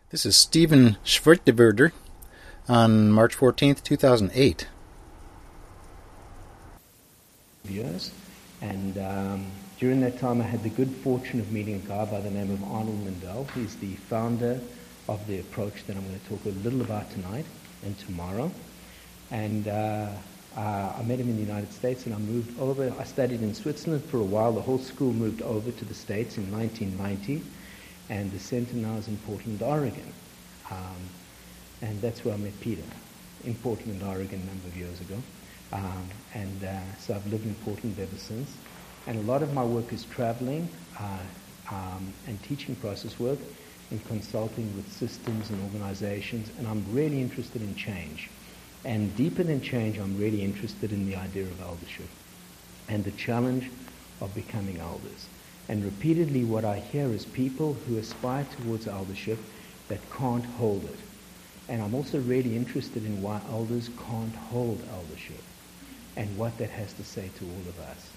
This is Steven Schwertdeverder on March 14th, 2008. Years, and during that time I had the good fortune of meeting a guy by the name of Arnold Mindell. He's the founder of the approach that I'm going to talk a little about tonight and tomorrow. And I met him in the United States, and I moved over. I studied in Switzerland for a while. The whole school moved over to the States in 1990, and the center now is in Portland, Oregon. And that's where I met Peter, in Portland, Oregon, a number of years ago. So I've lived in Portland ever since. And a lot of my work is traveling and teaching process work and consulting with systems and organizations. And I'm really interested in change. And deeper than change, I'm really interested in the idea of eldership and the challenge of becoming elders. And repeatedly what I hear is people who aspire towards eldership that can't hold it. And I'm also really interested in why elders can't hold eldership and what that has to say to all of us.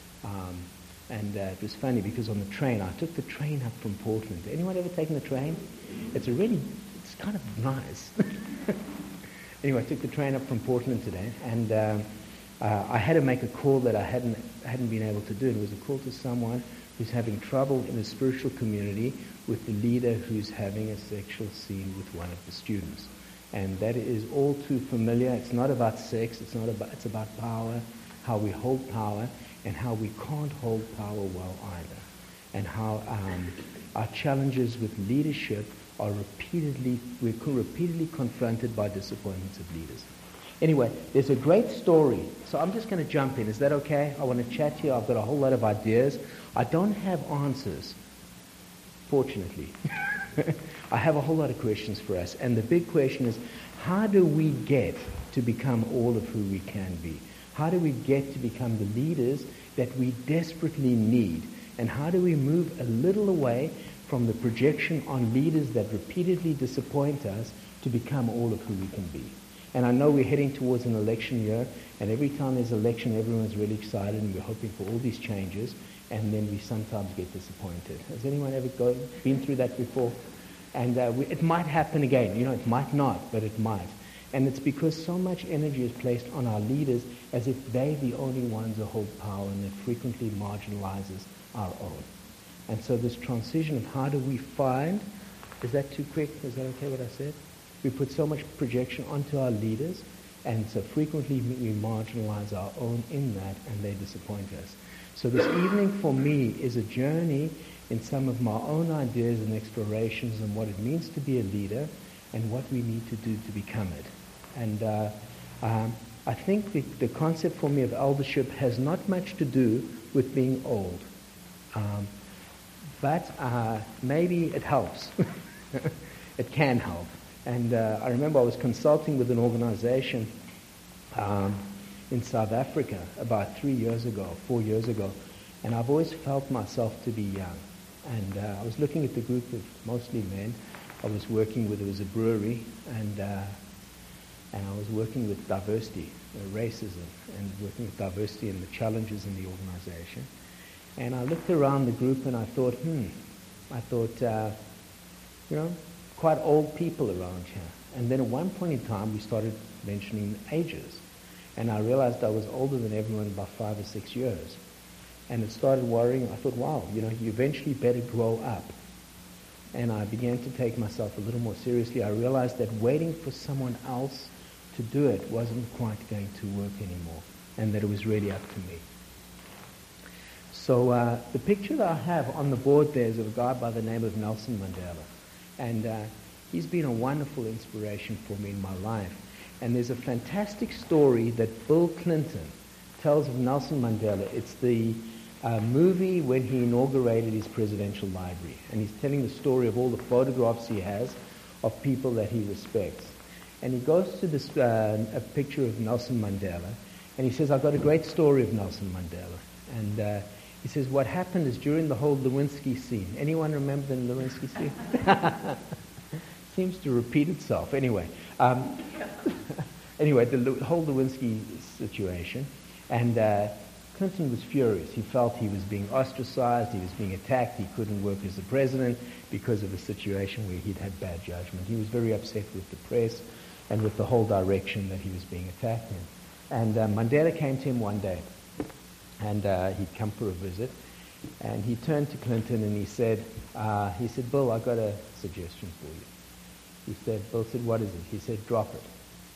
It was funny because on the train, I took the train up from Portland. Anyone ever taken the train? It's kind of nice. Anyway, I took the train up from Portland today, and I had to make a call that I hadn't been able to do. It was a call to someone who's having trouble in a spiritual community with the leader who's having a sexual scene with one of the students. And that is all too familiar. It's not about sex. It's about power, how we hold power, and how we can't hold power well either. And how our challenges with leadership are we're repeatedly confronted by disappointments of leaders. Anyway, there's a great story. So I'm just going to jump in. Is that okay? I want to chat to you. I've got a whole lot of ideas. I don't have answers, fortunately. I have a whole lot of questions for us. And the big question is, how do we get to become all of who we can be? How do we get to become the leaders that we desperately need? And how do we move a little away from the projection on leaders that repeatedly disappoint us to become all of who we can be? And I know we're heading towards an election year, and every time there's an election, everyone's really excited, and we're hoping for all these changes, and then we sometimes get disappointed. Has anyone ever been through that before? And it might happen again. It might not, but it might. And it's because so much energy is placed on our leaders as if they're the only ones who hold power, and it frequently marginalizes our own. And so this transition of how do we find, is that too quick? Is that okay what I said? We put so much projection onto our leaders, and so frequently we marginalize our own in that, and they disappoint us. So this evening for me is a journey in some of my own ideas and explorations on what it means to be a leader and what we need to do to become it. And I think the concept for me of eldership has not much to do with being old. But maybe it helps. It can help. And I remember I was consulting with an organization in South Africa about 4 years ago, and I've always felt myself to be young. And I was looking at the group of mostly men I was working with. It was a brewery, and I was working with diversity, racism, and working with diversity and the challenges in the organization. And I looked around the group and I thought, quite old people around here. And then at one point in time, we started mentioning ages. And I realized I was older than everyone by 5 or 6 years. And it started worrying. I thought, wow, you eventually better grow up. And I began to take myself a little more seriously. I realized that waiting for someone else to do it wasn't quite going to work anymore, and that it was really up to me. So the picture that I have on the board there is of a guy by the name of Nelson Mandela. And he's been a wonderful inspiration for me in my life. And there's a fantastic story that Bill Clinton tells of Nelson Mandela. It's the movie when he inaugurated his presidential library. And he's telling the story of all the photographs he has of people that he respects. And he goes to this a picture of Nelson Mandela, and he says, I've got a great story of Nelson Mandela. And he says, what happened is during the whole Lewinsky scene. Anyone remember the Lewinsky scene? Seems to repeat itself. Anyway, the whole Lewinsky situation. And Clinton was furious. He felt he was being ostracized, he was being attacked, he couldn't work as the president because of a situation where he'd had bad judgment. He was very upset with the press and with the whole direction that he was being attacked in. And Mandela came to him one day, and he'd come for a visit, and he turned to Clinton and he said, Bill, I've got a suggestion for you. Bill said, what is it? He said, drop it.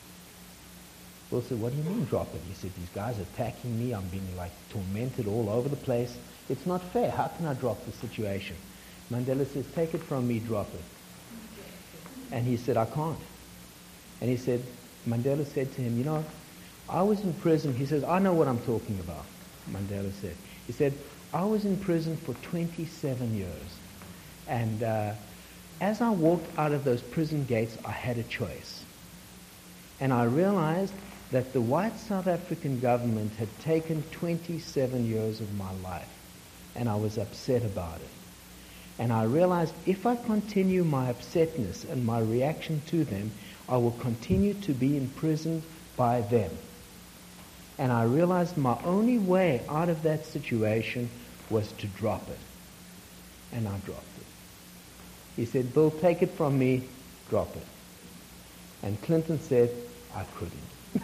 Bill said, what do you mean drop it? He said, these guys are attacking me. I'm being tormented all over the place. It's not fair. How can I drop the situation? Mandela says, take it from me, drop it. And he said, I can't. And Mandela said to him, I was in prison. He says, I know what I'm talking about, Mandela said. He said, I was in prison for 27 years. And as I walked out of those prison gates, I had a choice. And I realized that the white South African government had taken 27 years of my life. And I was upset about it. And I realized if I continue my upsetness and my reaction to them, I will continue to be imprisoned by them. And I realized my only way out of that situation was to drop it. And I dropped it. He said, Bill, take it from me, drop it. And Clinton said, I couldn't.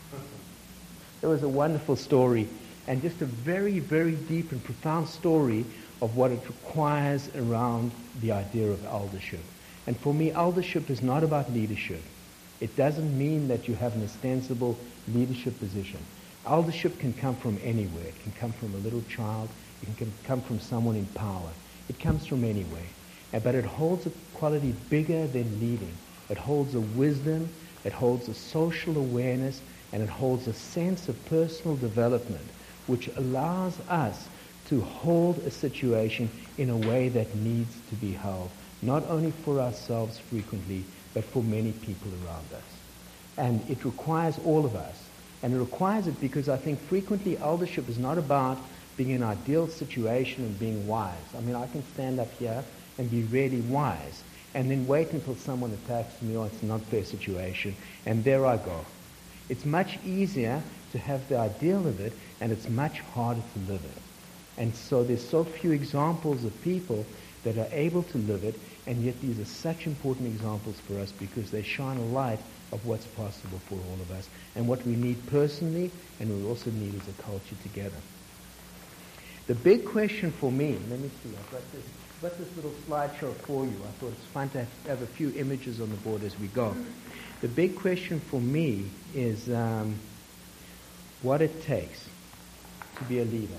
It was a wonderful story, and just a very, very deep and profound story of what it requires around the idea of eldership. And for me, eldership is not about leadership. It doesn't mean that you have an ostensible leadership position. Eldership can come from anywhere. It can come from a little child. It can come from someone in power. It comes from anywhere. But it holds a quality bigger than leading. It holds a wisdom, it holds a social awareness, and it holds a sense of personal development, which allows us to hold a situation in a way that needs to be held, not only for ourselves frequently, but for many people around us. And it requires all of us. And it requires it because I think frequently eldership is not about being in an ideal situation and being wise. I mean, I can stand up here and be really wise, and then wait until someone attacks me or it's an unfair situation, and there I go. It's much easier to have the ideal of it, and it's much harder to live it. And so there's so few examples of people that are able to live it, and yet these are such important examples for us because they shine a light of what's possible for all of us, and what we need personally, and we also need as a culture together. The big question for me, let me see, I've got this little slideshow for you. I thought it's fun to have a few images on the board as we go. The big question for me is what it takes to be a leader.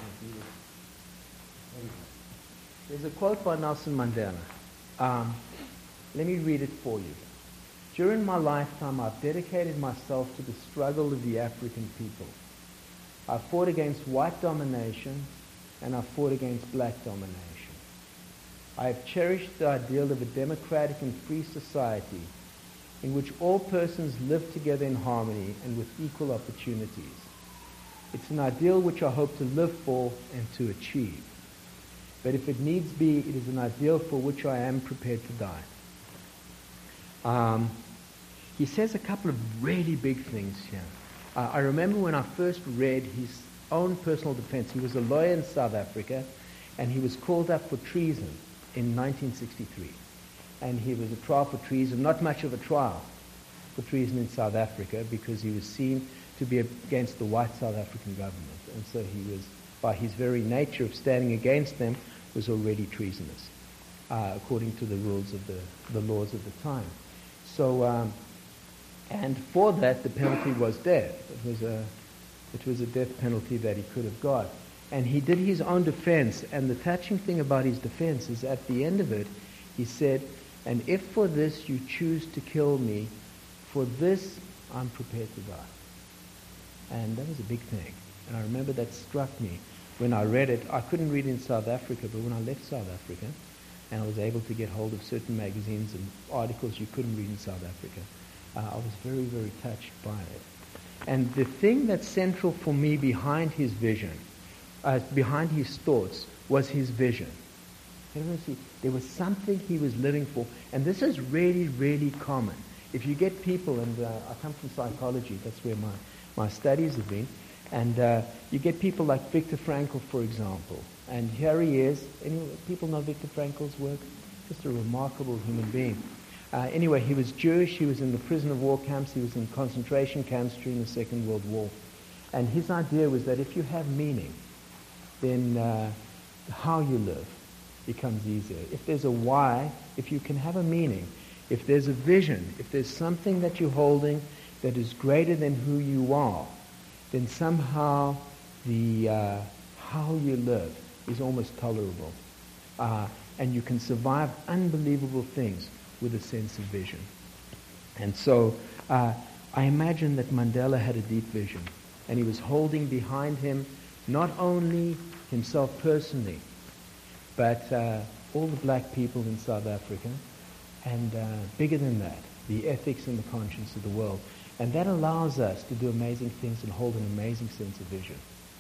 There's a quote by Nelson Mandela. Let me read it for you. During my lifetime, I've dedicated myself to the struggle of the African people. I fought against white domination, and I fought against black domination. I have cherished the ideal of a democratic and free society in which all persons live together in harmony and with equal opportunities. It's an ideal which I hope to live for and to achieve. But if it needs be, it is an ideal for which I am prepared to die. He says a couple of really big things here. I remember when I first read his own personal defense. He was a lawyer in South Africa, and he was called up for treason in 1963. And he was a trial for treason, not much of a trial for treason in South Africa, because he was seen to be against the white South African government. And so he was, by his very nature of standing against them, was already treasonous, according to the rules of the laws of the time. So, and for that, the penalty was death. It was a death penalty that he could have got. And he did his own defense, and the touching thing about his defense is at the end of it, he said, and if for this you choose to kill me, for this I'm prepared to die. And that was a big thing. And I remember that struck me when I read it. I couldn't read it in South Africa, but when I left South Africa, and I was able to get hold of certain magazines and articles you couldn't read in South Africa, I was very, very touched by it. And the thing that's central for me behind his vision, behind his thoughts, was his vision. There was something he was living for. And this is really, really common. If you get people, and I come from psychology, that's where my studies have been, And you get people like Viktor Frankl, for example. And here he is. People know Viktor Frankl's work? Just a remarkable human being. Anyway, he was Jewish. He was in the prison of war camps. He was in concentration camps during the Second World War. And his idea was that if you have meaning, then how you live becomes easier. If there's a why, if you can have a meaning, if there's a vision, if there's something that you're holding that is greater than who you are, then somehow the how you live is almost tolerable. And you can survive unbelievable things with a sense of vision. And so I imagine that Mandela had a deep vision, and he was holding behind him not only himself personally, but all the black people in South Africa, and bigger than that, the ethics and the conscience of the world. And that allows us to do amazing things and hold an amazing sense of vision.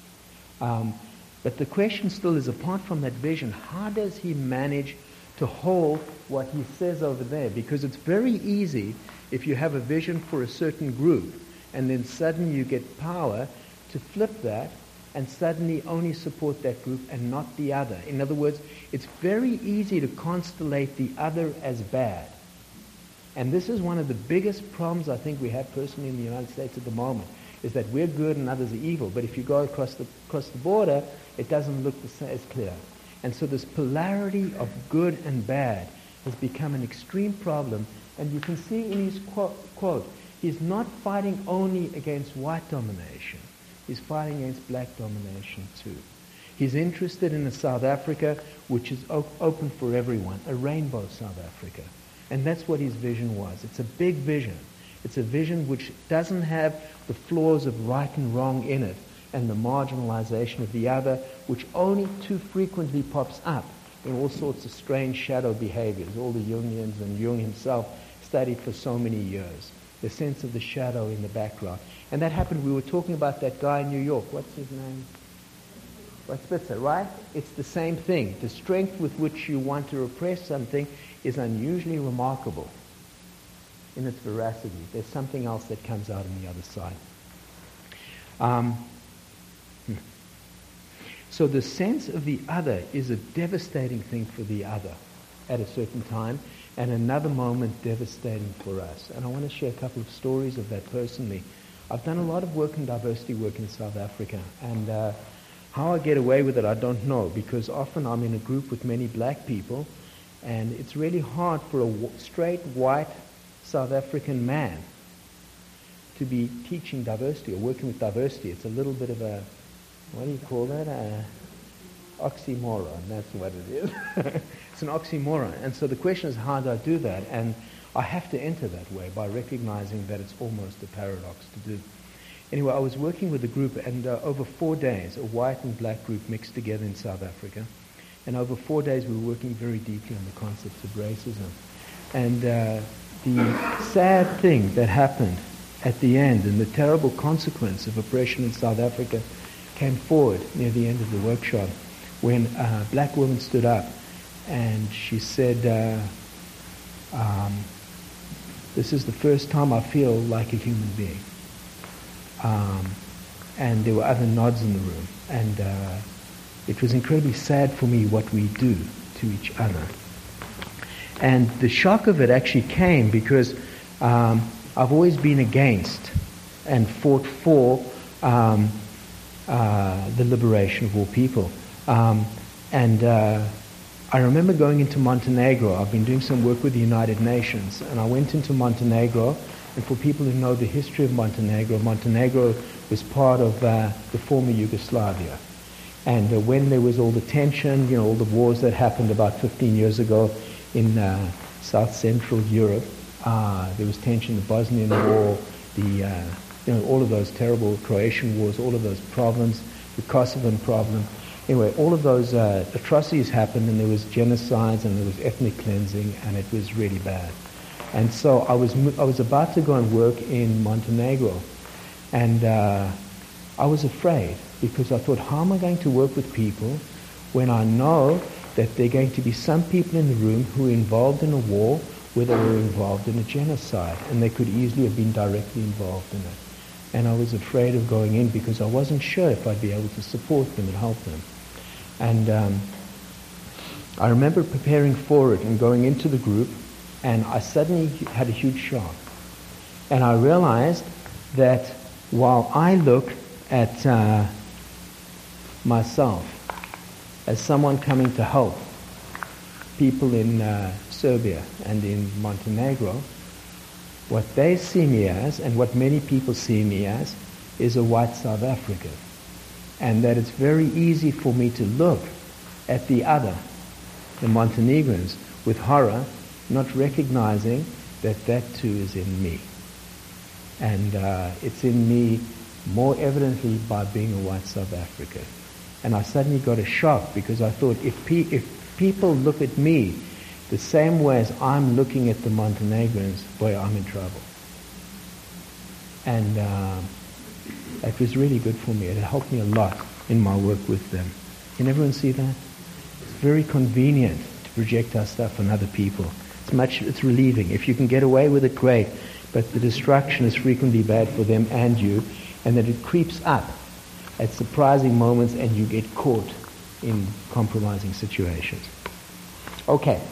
But the question still is, apart from that vision, how does he manage to hold what he says over there? Because it's very easy, if you have a vision for a certain group, and then suddenly you get power, to flip that and suddenly only support that group and not the other. In other words, it's very easy to constellate the other as bad. And this is one of the biggest problems I think we have personally in the United States at the moment, is that we're good and others are evil. But if you go across the border, it doesn't look as clear. And so this polarity of good and bad has become an extreme problem. And you can see in his quote, he's not fighting only against white domination. He's fighting against black domination too. He's interested in a South Africa which is open for everyone, a rainbow South Africa. And that's what his vision was. It's a big vision. It's a vision which doesn't have the flaws of right and wrong in it and the marginalization of the other, which only too frequently pops up in all sorts of strange shadow behaviors. All the Jungians and Jung himself studied for so many years. The sense of the shadow in the background. And that happened, we were talking about that guy in New York. What's his name? Spitzer, right? It's the same thing. The strength with which you want to repress something is unusually remarkable in its veracity. There's something else that comes out on the other side. So the sense of the other is a devastating thing for the other at a certain time, and another moment devastating for us. And I want to share a couple of stories of that personally. I've done a lot of work in diversity work in South Africa, and how I get away with it, I don't know, because often I'm in a group with many black people, and it's really hard for a straight, white South African man to be teaching diversity or working with diversity. It's a little bit of a, what do you call that? Oxymoron, that's what it is. It's an oxymoron. And so the question is, how do I do that? And I have to enter that way by recognizing that it's almost a paradox to do. Anyway, I was working with a group, and over 4 days, a white and black group mixed together in South Africa. And over 4 days, we were working very deeply on the concepts of racism. And the sad thing that happened at the end, and the terrible consequence of oppression in South Africa, came forward near the end of the workshop, when a black woman stood up, and she said, this is the first time I feel like a human being. And there were other nods in the room. And it was incredibly sad for me what we do to each other. And the shock of it actually came because I've always been against and fought for the liberation of all people. I remember going into Montenegro. I've been doing some work with the United Nations, and I went into Montenegro. And for people who know the history of Montenegro, Montenegro was part of the former Yugoslavia. And when there was all the tension, all the wars that happened about 15 years ago in South Central Europe, there was tension, the Bosnian War, all of those terrible Croatian wars, all of those problems, the Kosovan problem. Anyway, all of those atrocities happened, and there was genocides, and there was ethnic cleansing, and it was really bad. And so I was about to go and work in Montenegro, and I was afraid, because I thought, how am I going to work with people when I know that there are going to be some people in the room who are involved in a war where they were involved in a genocide, and they could easily have been directly involved in it. and I was afraid of going in because I wasn't sure if I'd be able to support them and help them. And I remember preparing for it and going into the group, and I suddenly had a huge shock. And I realized that while I look at myself as someone coming to help people in Serbia and in Montenegro, what they see me as, and what many people see me as, is a white South African. And that it's very easy for me to look at the other, the Montenegrins, with horror, not recognizing that that too is in me. And it's in me more evidently by being a white South African. And I suddenly got a shock because I thought if people look at me the same way as I'm looking at the Montenegrins, boy, I'm in trouble. And it was really good for me. It helped me a lot in my work with them. Can everyone see that? It's very convenient to project our stuff on other people. It's relieving. If you can get away with it, great. But the destruction is frequently bad for them and you, and that it creeps up at surprising moments and you get caught in compromising situations. Okay.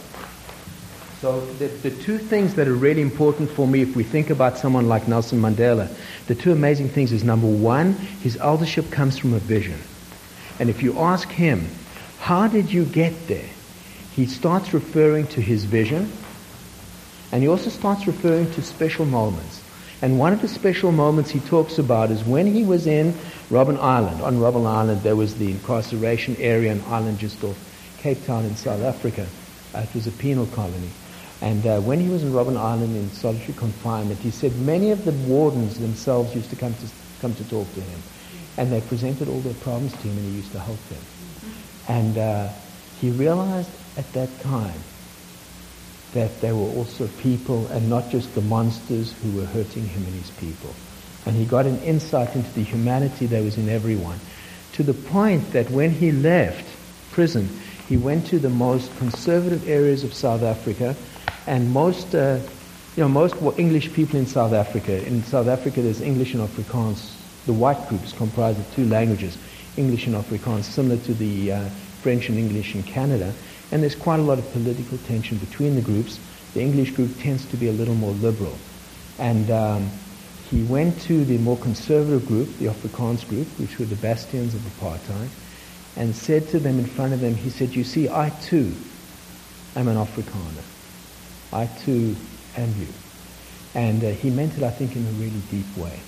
So the two things that are really important for me if we think about someone like Nelson Mandela, the two amazing things is, number one, his eldership comes from a vision. And if you ask him, how did you get there? He starts referring to his vision, and he also starts referring to special moments. And one of the special moments he talks about is when he was in Robben Island. On Robben Island there was the incarceration area, an island just off Cape Town in South Africa. It was a penal colony. And when he was in Robben Island in solitary confinement, he said many of the wardens themselves used to come to talk to him. And they presented all their problems to him and he used to help them. And he realized at that time that there were also people and not just the monsters who were hurting him and his people. And he got an insight into the humanity that was in everyone, to the point that when he left prison, he went to the most conservative areas of South Africa, and most English people in South Africa. In South Africa, there's English and Afrikaans. The white group is comprised of two languages, English and Afrikaans, similar to the French and English in Canada. And there's quite a lot of political tension between the groups. The English group tends to be a little more liberal. And he went to the more conservative group, the Afrikaans group, which were the bastions of apartheid, and said to them in front of them, he said, you see, I too am an Afrikaner. I too am you. And he meant it, I think, in a really deep way.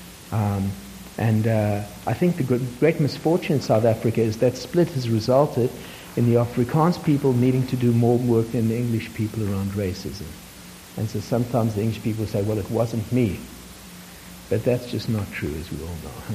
I think the great misfortune in South Africa is that split has resulted in the Afrikaans people needing to do more work than the English people around racism. And so sometimes the English people say, well, it wasn't me. But that's just not true, as we all know.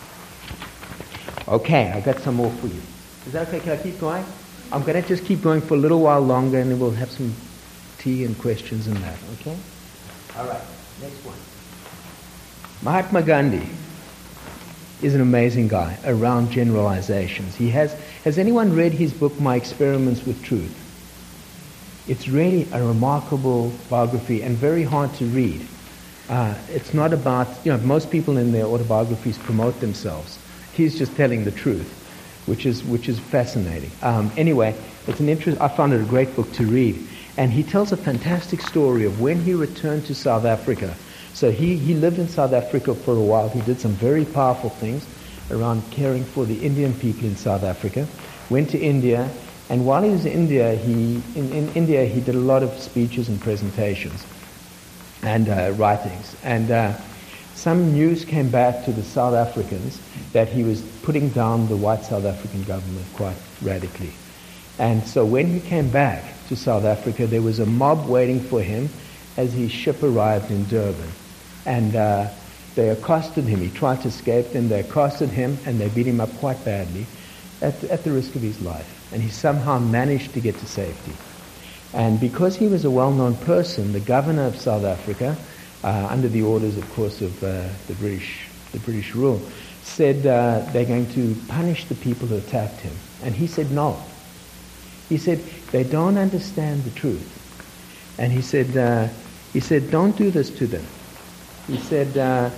Okay, I got some more for you. Is that okay? Can I keep going? I'm going to just keep going for a little while longer, and then we'll have some tea and questions and that, okay? All right, next one. Mahatma Gandhi is an amazing guy around generalizations. Has anyone read his book, My Experiments with Truth? It's really a remarkable biography and very hard to read. It's not about, most people in their autobiographies promote themselves. He's just telling the truth, which is fascinating. Anyway, I found it a great book to read. And he tells a fantastic story of when he returned to South Africa. So he lived in South Africa for a while. He did some very powerful things around caring for the Indian people in South Africa. Went to India, and while he was in India, he did a lot of speeches and presentations and writings. And some news came back to the South Africans that he was putting down the white South African government quite radically. And so when he came back to South Africa, there was a mob waiting for him as his ship arrived in Durban. And they accosted him. He tried to escape them. They accosted him, and they beat him up quite badly at the risk of his life. And he somehow managed to get to safety. And because he was a well-known person, the governor of South Africa, under the orders, of course, of the British rule, said they're going to punish the people who attacked him. And he said no. He said, they don't understand the truth. And he said, don't do this to them. He said,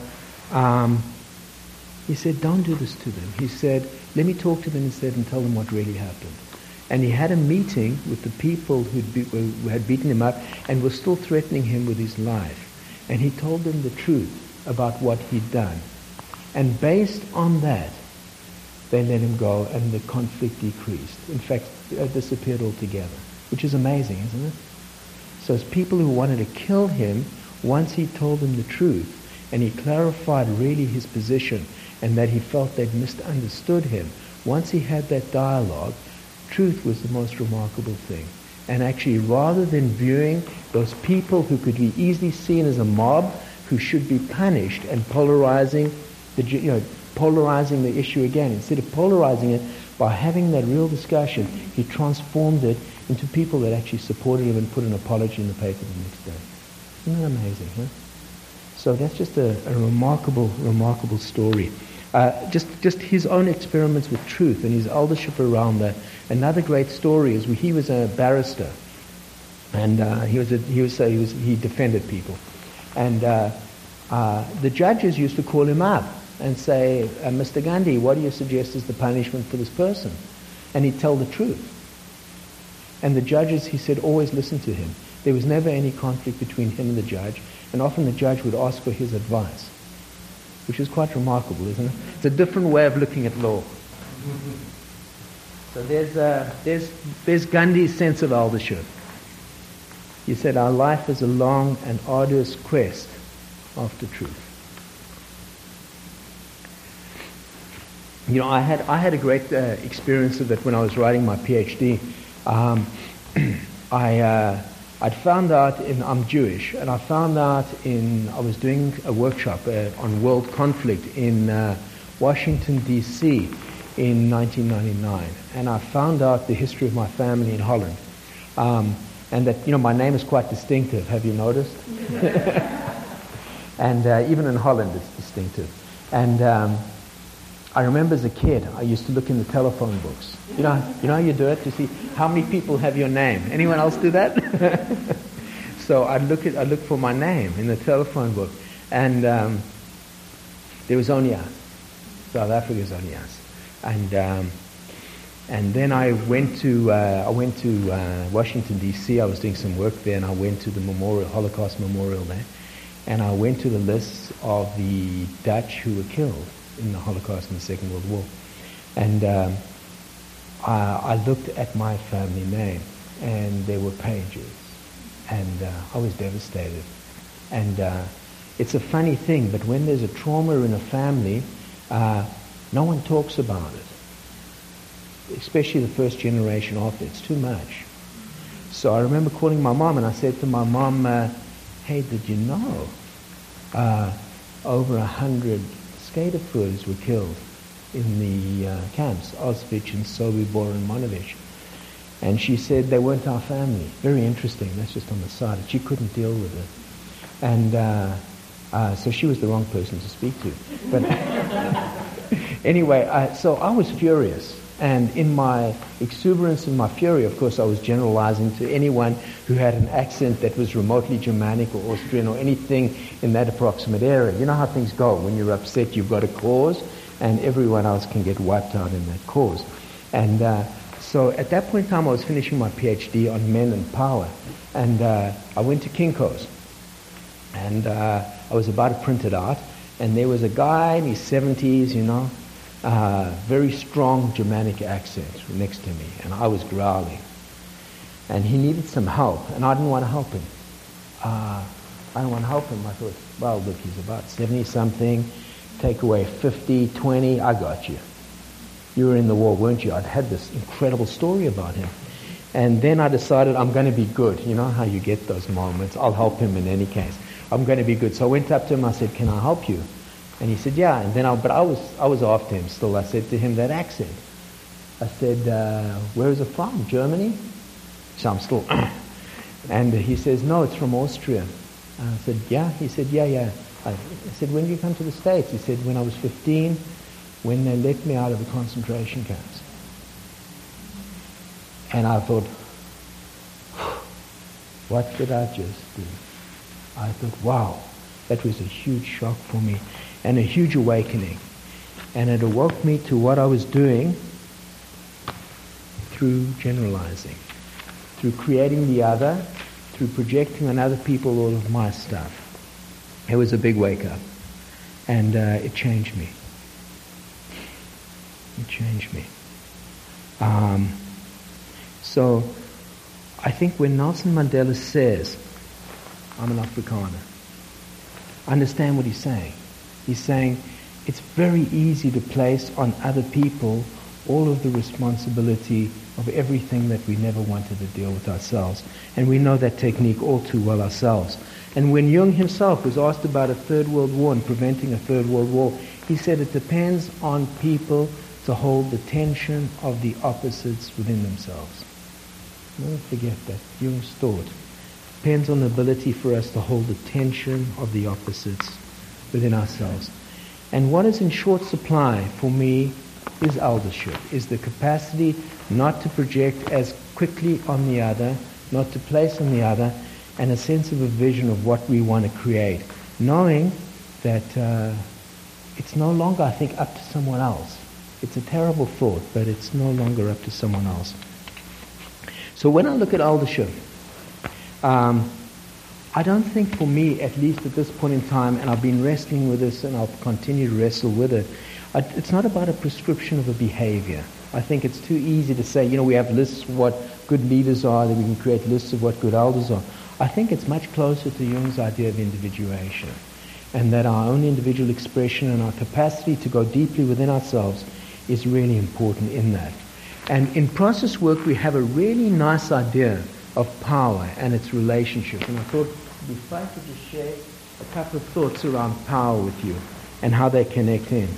He said, don't do this to them. He said, let me talk to them instead and tell them what really happened. And he had a meeting with the people who had beaten him up and were still threatening him with his life. And he told them the truth about what he'd done. And based on that, they let him go and the conflict decreased. In fact, it disappeared altogether, which is amazing, isn't it? So as people who wanted to kill him, once he told them the truth and he clarified really his position and that he felt they'd misunderstood him, once he had that dialogue, truth was the most remarkable thing. And actually, rather than viewing those people who could be easily seen as a mob who should be punished and polarizing the issue again, instead of polarizing it by having that real discussion, he transformed it into people that actually supported him and put an apology in the paper the next day. Isn't that amazing, huh? So that's just a remarkable, remarkable story. Just his own experiments with truth and his eldership around that. Another great story is he was a barrister, and he defended people, and the judges used to call him up and say, Mr. Gandhi, what do you suggest is the punishment for this person? And he'd tell the truth. And the judges, he said, always listened to him. There was never any conflict between him and the judge, and often the judge would ask for his advice, which is quite remarkable, isn't it? It's a different way of looking at law. So there's Gandhi's sense of eldership. He said, our life is a long and arduous quest after truth. You know, I had a great experience of it when I was writing my PhD. I'd found out I'm Jewish, and I found out I was doing a workshop on world conflict in Washington, D.C. in 1999, and I found out the history of my family in Holland, and that, you know, my name is quite distinctive. Have you noticed? And even in Holland, it's distinctive. And I remember as a kid, I used to look in the telephone books. You know how you do it to see how many people have your name. Anyone else do that? So I'd look for my name in the telephone book, and there was only us. South Africa was only us. And then I went to Washington D.C. I was doing some work there, and I went to the Holocaust Memorial there, and I went to the lists of the Dutch who were killed in the Holocaust and the Second World War, and I looked at my family name, and there were pages, and I was devastated. And it's a funny thing, but when there's a trauma in a family, no one talks about it, especially the first generation after. It's too much. So I remember calling my mom, and I said to my mom, hey, did you know over 100 Skaterfoers were killed in the camps, Auschwitz and Sobibor and Monowitz? And she said they weren't our family. Very interesting. That's just on the side. She couldn't deal with it. And so she was the wrong person to speak to. But anyway, so I was furious. And in my exuberance and my fury, of course, I was generalizing to anyone who had an accent that was remotely Germanic or Austrian or anything in that approximate area. You know how things go. When you're upset, you've got a cause, and everyone else can get wiped out in that cause. And so at that point in time, I was finishing my PhD on men and power. And I went to Kinko's. And I was about to print it out. And there was a guy in his 70s, you know, very strong Germanic accent next to me, and I was growling. And he needed some help, and I didn't want to help him. I thought, well, look, he's about 70-something. Take away 50, 20, I got you. You were in the war, weren't you? I'd had this incredible story about him. And then I decided I'm going to be good. You know how you get those moments. I'll help him in any case. I'm going to be good. So I went up to him, I said, can I help you? And he said, yeah. And then I was after him still. I said to him, that accent. I said, where is it from? Germany? So I'm still, and he says, no, it's from Austria. And I said, yeah? He said, yeah. I said, when did you come to the States? He said, when I was 15, when they let me out of the concentration camps. And I thought, what did I just do? I thought, wow, that was a huge shock for me. and a huge awakening. And it awoke me to what I was doing through generalizing, through creating the other, through projecting on other people all of my stuff. It was a big wake-up, and it changed me. It changed me. So I think when Nelson Mandela says, I'm an Afrikaner, I understand what he's saying. He's saying it's very easy to place on other people all of the responsibility of everything that we never wanted to deal with ourselves. And we know that technique all too well ourselves. And when Jung himself was asked about a third world war and preventing a third world war, he said it depends on people to hold the tension of the opposites within themselves. Never forget that. Jung's thought depends on the ability for us to hold the tension of the opposites within ourselves. And what is in short supply for me is eldership, is the capacity not to project as quickly on the other, not to place on the other, and a sense of a vision of what we want to create, knowing that it's no longer, I think, up to someone else. It's a terrible thought, but it's no longer up to someone else. So when I look at eldership, I don't think for me, at least at this point in time, and I've been wrestling with this and I'll continue to wrestle with it, it's not about a prescription of a behavior. I think it's too easy to say, we have lists of what good leaders are, that we can create lists of what good elders are. I think it's much closer to Jung's idea of individuation, and that our own individual expression and our capacity to go deeply within ourselves is really important in that. And in process work, we have a really nice idea of power and its relationship. And I thought it'd be fun to just share a couple of thoughts around power with you and how they connect in.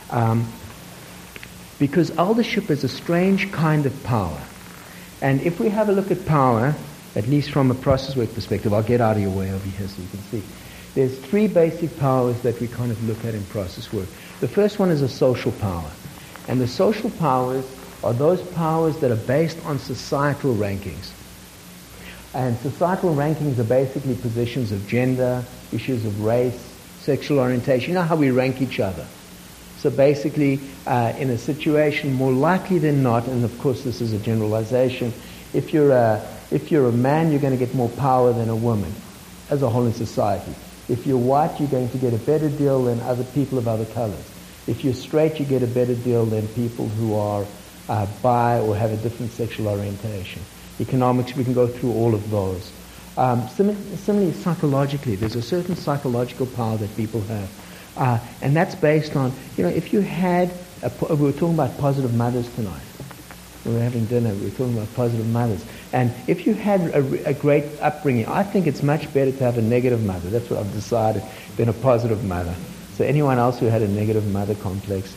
Because eldership is a strange kind of power. And if we have a look at power, at least from a process work perspective, I'll get out of your way over here so you can see. There's three basic powers that we kind of look at in process work. The first one is a social power. And the social powers are those powers that are based on societal rankings. And societal rankings are basically positions of gender, issues of race, sexual orientation. You know how we rank each other. So basically, in a situation, more likely than not, and of course this is a generalization, if you're a man, you're going to get more power than a woman, as a whole in society. If you're white, you're going to get a better deal than other people of other colors. If you're straight, you get a better deal than people who are bi or have a different sexual orientation. Economics, we can go through all of those. Similarly, psychologically, there's a certain psychological power that people have. And that's based on, if you had, we were talking about positive mothers tonight. We were having dinner, we were talking about positive mothers. And if you had a great upbringing, I think it's much better to have a negative mother, that's what I've decided, than a positive mother. So anyone else who had a negative mother complex,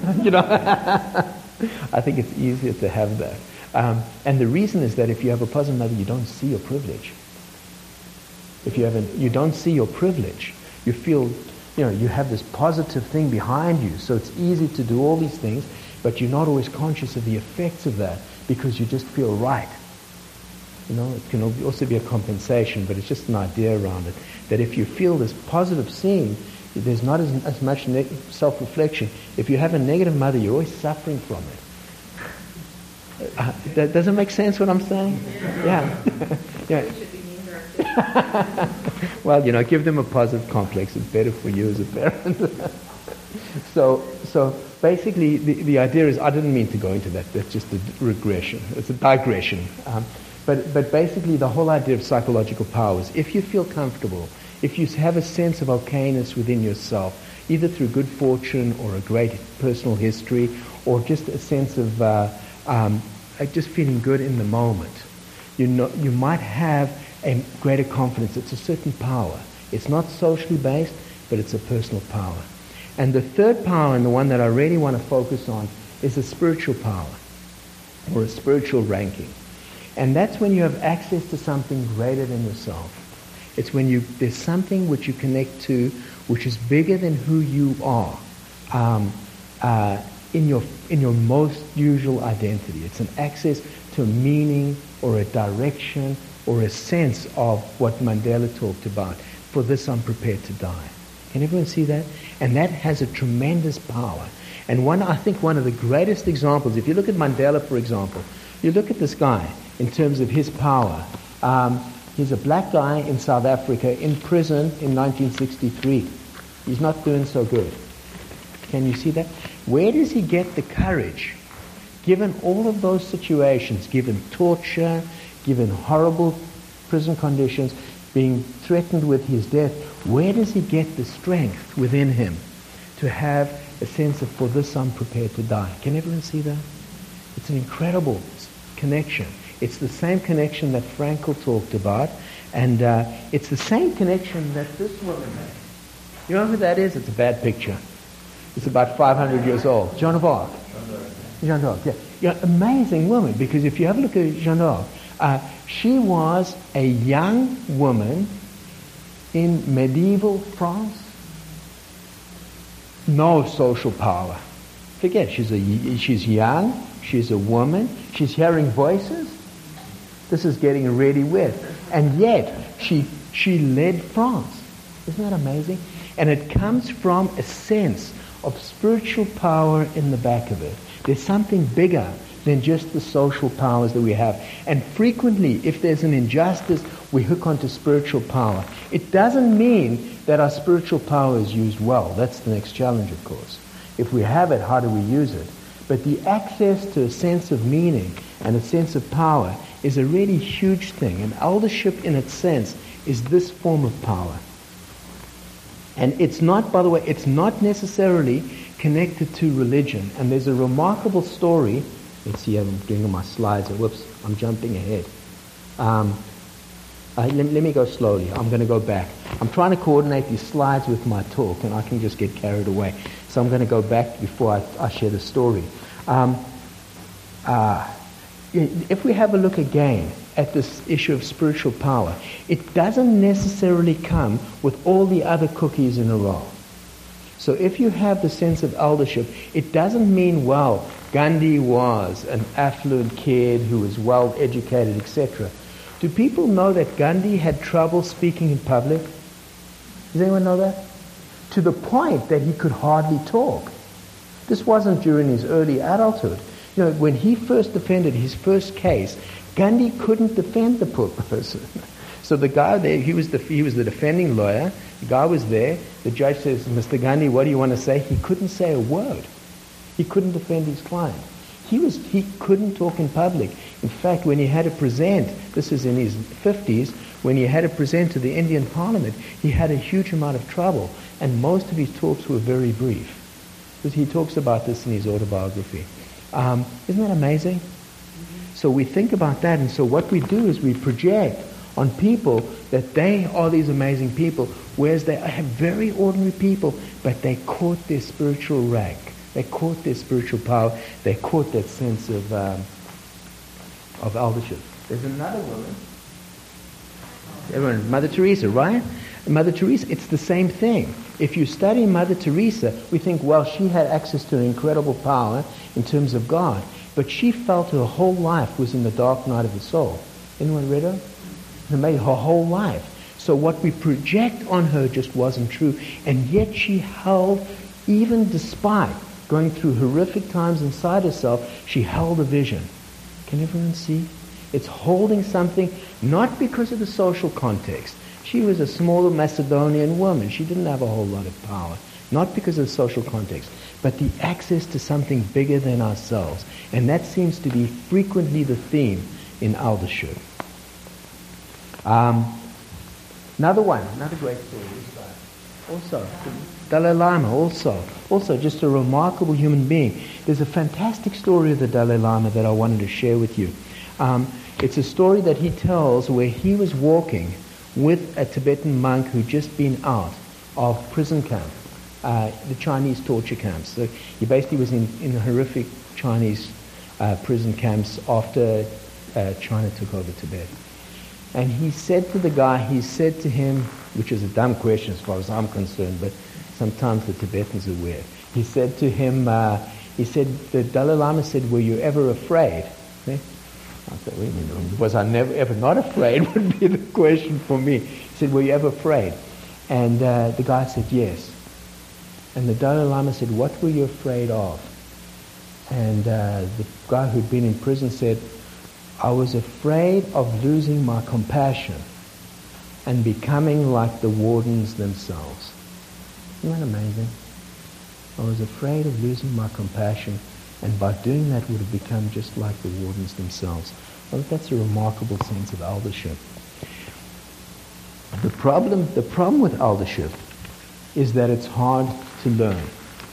I think it's easier to have that. And the reason is that if you have a positive mother, you don't see your privilege. You don't see your privilege. You feel, you have this positive thing behind you, so it's easy to do all these things, but you're not always conscious of the effects of that because you just feel right. It can also be a compensation, but it's just an idea around it, that if you feel this positive scene, there's not as much self-reflection. If you have a negative mother, you're always suffering from it. Does it make sense what I'm saying? Yeah. Yeah. Well, give them a positive complex. It's better for you as a parent. So basically, the idea is, I didn't mean to go into that. That's just a regression. It's a digression. But basically, the whole idea of psychological power is, if you feel comfortable, if you have a sense of okayness within yourself, either through good fortune or a great personal history, or just a sense of just feeling good in the moment, you might have a greater confidence. It's a certain power. It's not socially based, but it's a personal power. And the third power, and the one that I really want to focus on, is a spiritual power, or a spiritual ranking. And that's when you have access to something greater than yourself. It's when there's something which you connect to, which is bigger than who you are, in your most usual identity. It's an access to a meaning or a direction or a sense of what Mandela talked about. For this, I'm prepared to die. Can everyone see that? And that has a tremendous power. And I think one of the greatest examples, if you look at Mandela, for example, you look at this guy in terms of his power. He's a black guy in South Africa in prison in 1963. He's not doing so good. Can you see that? Where does he get the courage? Given all of those situations, given torture, given horrible prison conditions, being threatened with his death, where does he get the strength within him to have a sense of, for this I'm prepared to die? Can everyone see that? It's an incredible connection. It's the same connection that Frankl talked about, and it's the same connection that this woman made. You know who that is? It's a bad picture. It's about 500 years old. Joan of Arc. Jeanne d'Arc, yeah. Amazing woman, because if you have a look at Jeanne d'Arc, she was a young woman in medieval France. No social power. Forget, she's young, she's a woman, she's hearing voices. This is getting really weird. And yet, she led France. Isn't that amazing? And it comes from a sense of spiritual power in the back of it. There's something bigger than just the social powers that we have. And frequently, if there's an injustice, we hook onto spiritual power. It doesn't mean that our spiritual power is used well. That's the next challenge, of course. If we have it, how do we use it? But the access to a sense of meaning and a sense of power is a really huge thing. And eldership, in its sense, is this form of power. And it's not, by the way, it's not necessarily connected to religion. And there's a remarkable story. Let's see, I'm doing my slides. Whoops, I'm jumping ahead. Let me go slowly. I'm going to go back. I'm trying to coordinate these slides with my talk, and I can just get carried away. So I'm going to go back before I share the story. If we have a look again at this issue of spiritual power, it doesn't necessarily come with all the other cookies in a row. So if you have the sense of eldership, it doesn't mean, well, Gandhi was an affluent kid who was well educated, etc. Do people know that Gandhi had trouble speaking in public? Does anyone know that? To the point that he could hardly talk. This wasn't during his early adulthood. You know, when he first defended his first case, Gandhi couldn't defend the poor person. So the guy there, he was the defending lawyer. The guy was there. The judge says, "Mr. Gandhi, what do you want to say?" He couldn't say a word. He couldn't defend his client. He couldn't talk in public. In fact, when he had to present, this is in his 50s, when he had to present to the Indian Parliament, he had a huge amount of trouble, and most of his talks were very brief. Because he talks about this in his autobiography. Isn't that amazing? So we think about that, and so what we do is we project on people that they are these amazing people, whereas they have very ordinary people, but they caught their spiritual rank. They caught their spiritual power. They caught that sense of eldership. There's another woman. Everyone, Mother Teresa, right? Mother Teresa, it's the same thing. If you study Mother Teresa, we think, well, she had access to an incredible power in terms of God, but she felt her whole life was in the dark night of the soul. Anyone read her? It made her whole life. So what we project on her just wasn't true, and yet she held, even despite going through horrific times inside herself, she held a vision. Can everyone see? It's holding something, not because of the social context. She was a small Macedonian woman. She didn't have a whole lot of power. Not because of the social context, but the access to something bigger than ourselves. And that seems to be frequently the theme in eldership. Another great story is also Dalai Lama, also just a remarkable human being. There's a fantastic story of the Dalai Lama that I wanted to share with you. It's a story that he tells where he was walking with a Tibetan monk who'd just been out of prison camp, the Chinese torture camps. So he basically was in horrific Chinese prison camps after China took over Tibet. And he said to the guy, which is a dumb question as far as I'm concerned, but sometimes the Tibetans are weird. He said to him, the Dalai Lama said, "Were you ever afraid?" Okay? I said, wait a minute, was I ever not afraid would be the question for me. He said, "Were you ever afraid?" And the guy said, yes. And the Dalai Lama said, what were you afraid of? And the guy who'd been in prison said, I was afraid of losing my compassion and becoming like the wardens themselves. Isn't that amazing? I was afraid of losing my compassion, and by doing that would have become just like the wardens themselves. I think that's a remarkable sense of eldership. The problem with eldership is that it's hard to learn.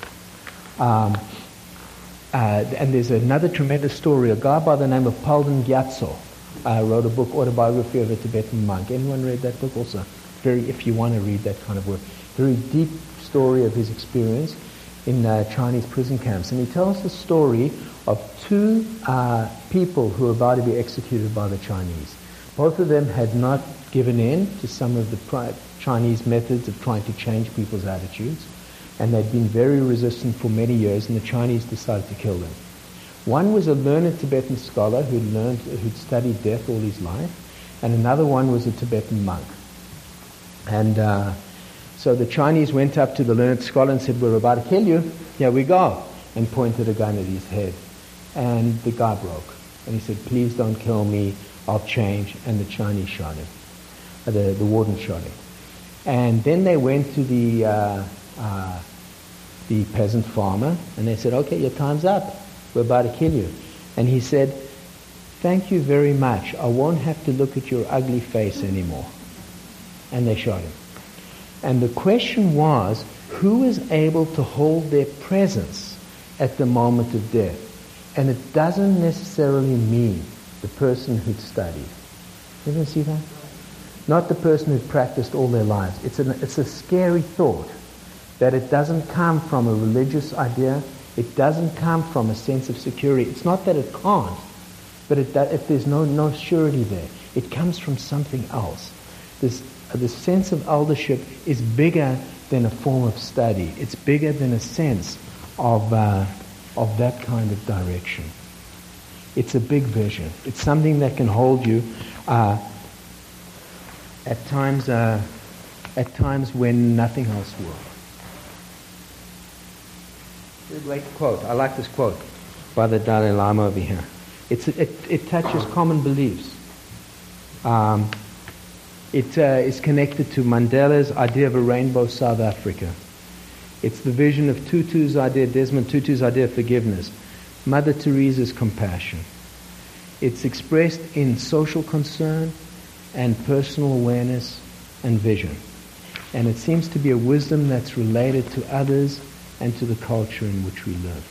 And there's another tremendous story. A guy by the name of Palden Gyatso wrote a book, Autobiography of a Tibetan Monk. Anyone read that book also? If you want to read that kind of work. Very deep story of his experience in Chinese prison camps. And he tells the story of two people who were about to be executed by the Chinese. Both of them had not given in to some of the Chinese methods of trying to change people's attitudes, and they'd been very resistant for many years, and the Chinese decided to kill them. One was a learned Tibetan scholar who'd studied death all his life, and another one was a Tibetan monk. And so the Chinese went up to the learned scholar and said, we're about to kill you, here we go, and pointed a gun at his head. And the guy broke. And he said, please don't kill me, I'll change. And the Chinese shot him. The warden shot him. And then they went to the peasant farmer, and they said, okay, your time's up. We're about to kill you. And he said, thank you very much. I won't have to look at your ugly face anymore. And they shot him. And the question was, who is able to hold their presence at the moment of death? And it doesn't necessarily mean the person who'd studied. You ever see that? Not the person who'd practiced all their lives. It's a scary thought that it doesn't come from a religious idea. It doesn't come from a sense of security. It's not that it can't, but if there's no surety there, it comes from something else. This sense of eldership is bigger than a form of study. It's bigger than a sense of that kind of direction. It's a big vision. It's something that can hold you at times when nothing else will. Here's a great quote. I like this quote by the Dalai Lama over here. It touches common beliefs. It is connected to Mandela's idea of a rainbow South Africa. It's the vision of Tutu's idea, Desmond Tutu's idea of forgiveness. Mother Teresa's compassion. It's expressed in social concern and personal awareness and vision. And it seems to be a wisdom that's related to others and to the culture in which we live.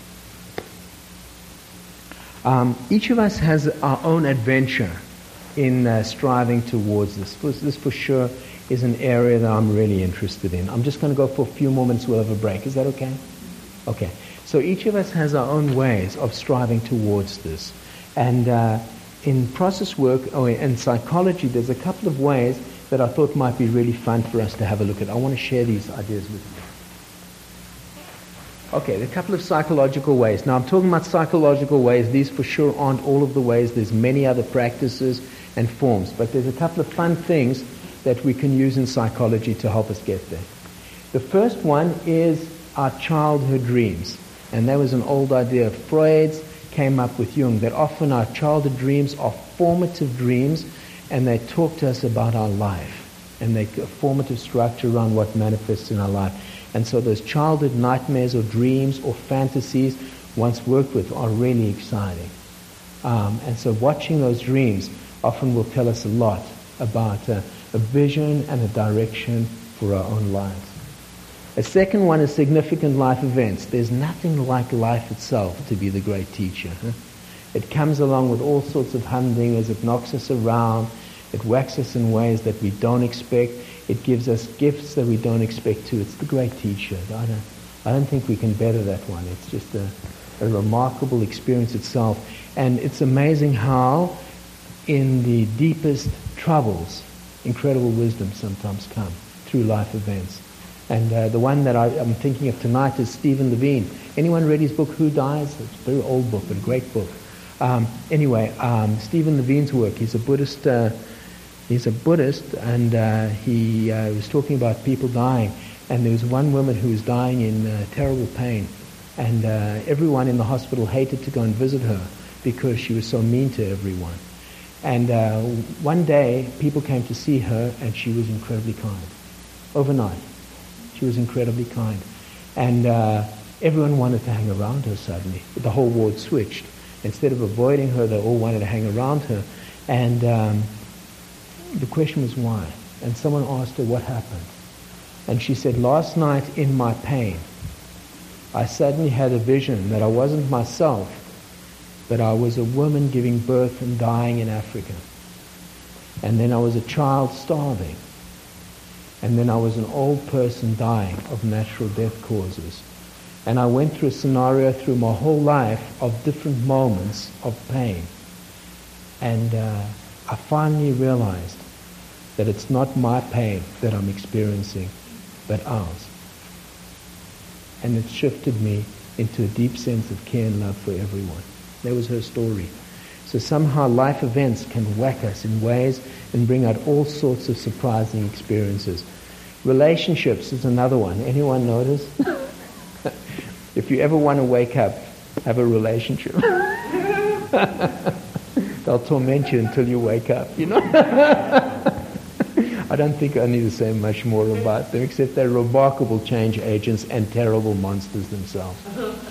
Each of us has our own adventure in striving towards this. This for sure is an area that I'm really interested in. I'm just going to go for a few more minutes. We'll have a break. Is that okay? Okay. So each of us has our own ways of striving towards this. And in process work or in psychology, there's a couple of ways that I thought might be really fun for us to have a look at. I want to share these ideas with you. Okay, a couple of psychological ways. Now I'm talking about psychological ways. These for sure aren't all of the ways. There's many other practices and forms. But there's a couple of fun things that we can use in psychology to help us get there. The first one is our childhood dreams. And that was an old idea of Freud's, came up with Jung, that often our childhood dreams are formative dreams, and they talk to us about our life. And they a formative structure around what manifests in our life. And so those childhood nightmares or dreams or fantasies, once worked with, are really exciting. And so watching those dreams often will tell us a lot about a vision and a direction for our own lives. A second one is significant life events. There's nothing like life itself to be the great teacher. It comes along with all sorts of humdingers. It knocks us around. It whacks us in ways that we don't expect. It gives us gifts that we don't expect too. It's the great teacher. I don't think we can better that one. It's just a remarkable experience itself. And it's amazing how in the deepest troubles, incredible wisdom sometimes come through life events. And the one that I'm thinking of tonight is Stephen Levine. Anyone read his book, Who Dies? It's a very old book, but a great book. Stephen Levine's work. He's a Buddhist He's a Buddhist, and he was talking about people dying. And there was one woman who was dying in terrible pain. And everyone in the hospital hated to go and visit her because she was so mean to everyone. And one day, people came to see her, and she was incredibly kind. Overnight, she was incredibly kind. And everyone wanted to hang around her suddenly. The whole ward switched. Instead of avoiding her, they all wanted to hang around her. And the question was why? And someone asked her what happened. And she said, last night in my pain, I suddenly had a vision that I wasn't myself, but I was a woman giving birth and dying in Africa. And then I was a child starving. And then I was an old person dying of natural death causes. And I went through a scenario through my whole life of different moments of pain. And I finally realized that it's not my pain that I'm experiencing, but ours. And it shifted me into a deep sense of care and love for everyone. That was her story. So somehow life events can whack us in ways and bring out all sorts of surprising experiences. Relationships is another one. Anyone notice? If you ever want to wake up, have a relationship. They'll torment you until you wake up, you know? I don't think I need to say much more about them, except they're remarkable change agents and terrible monsters themselves.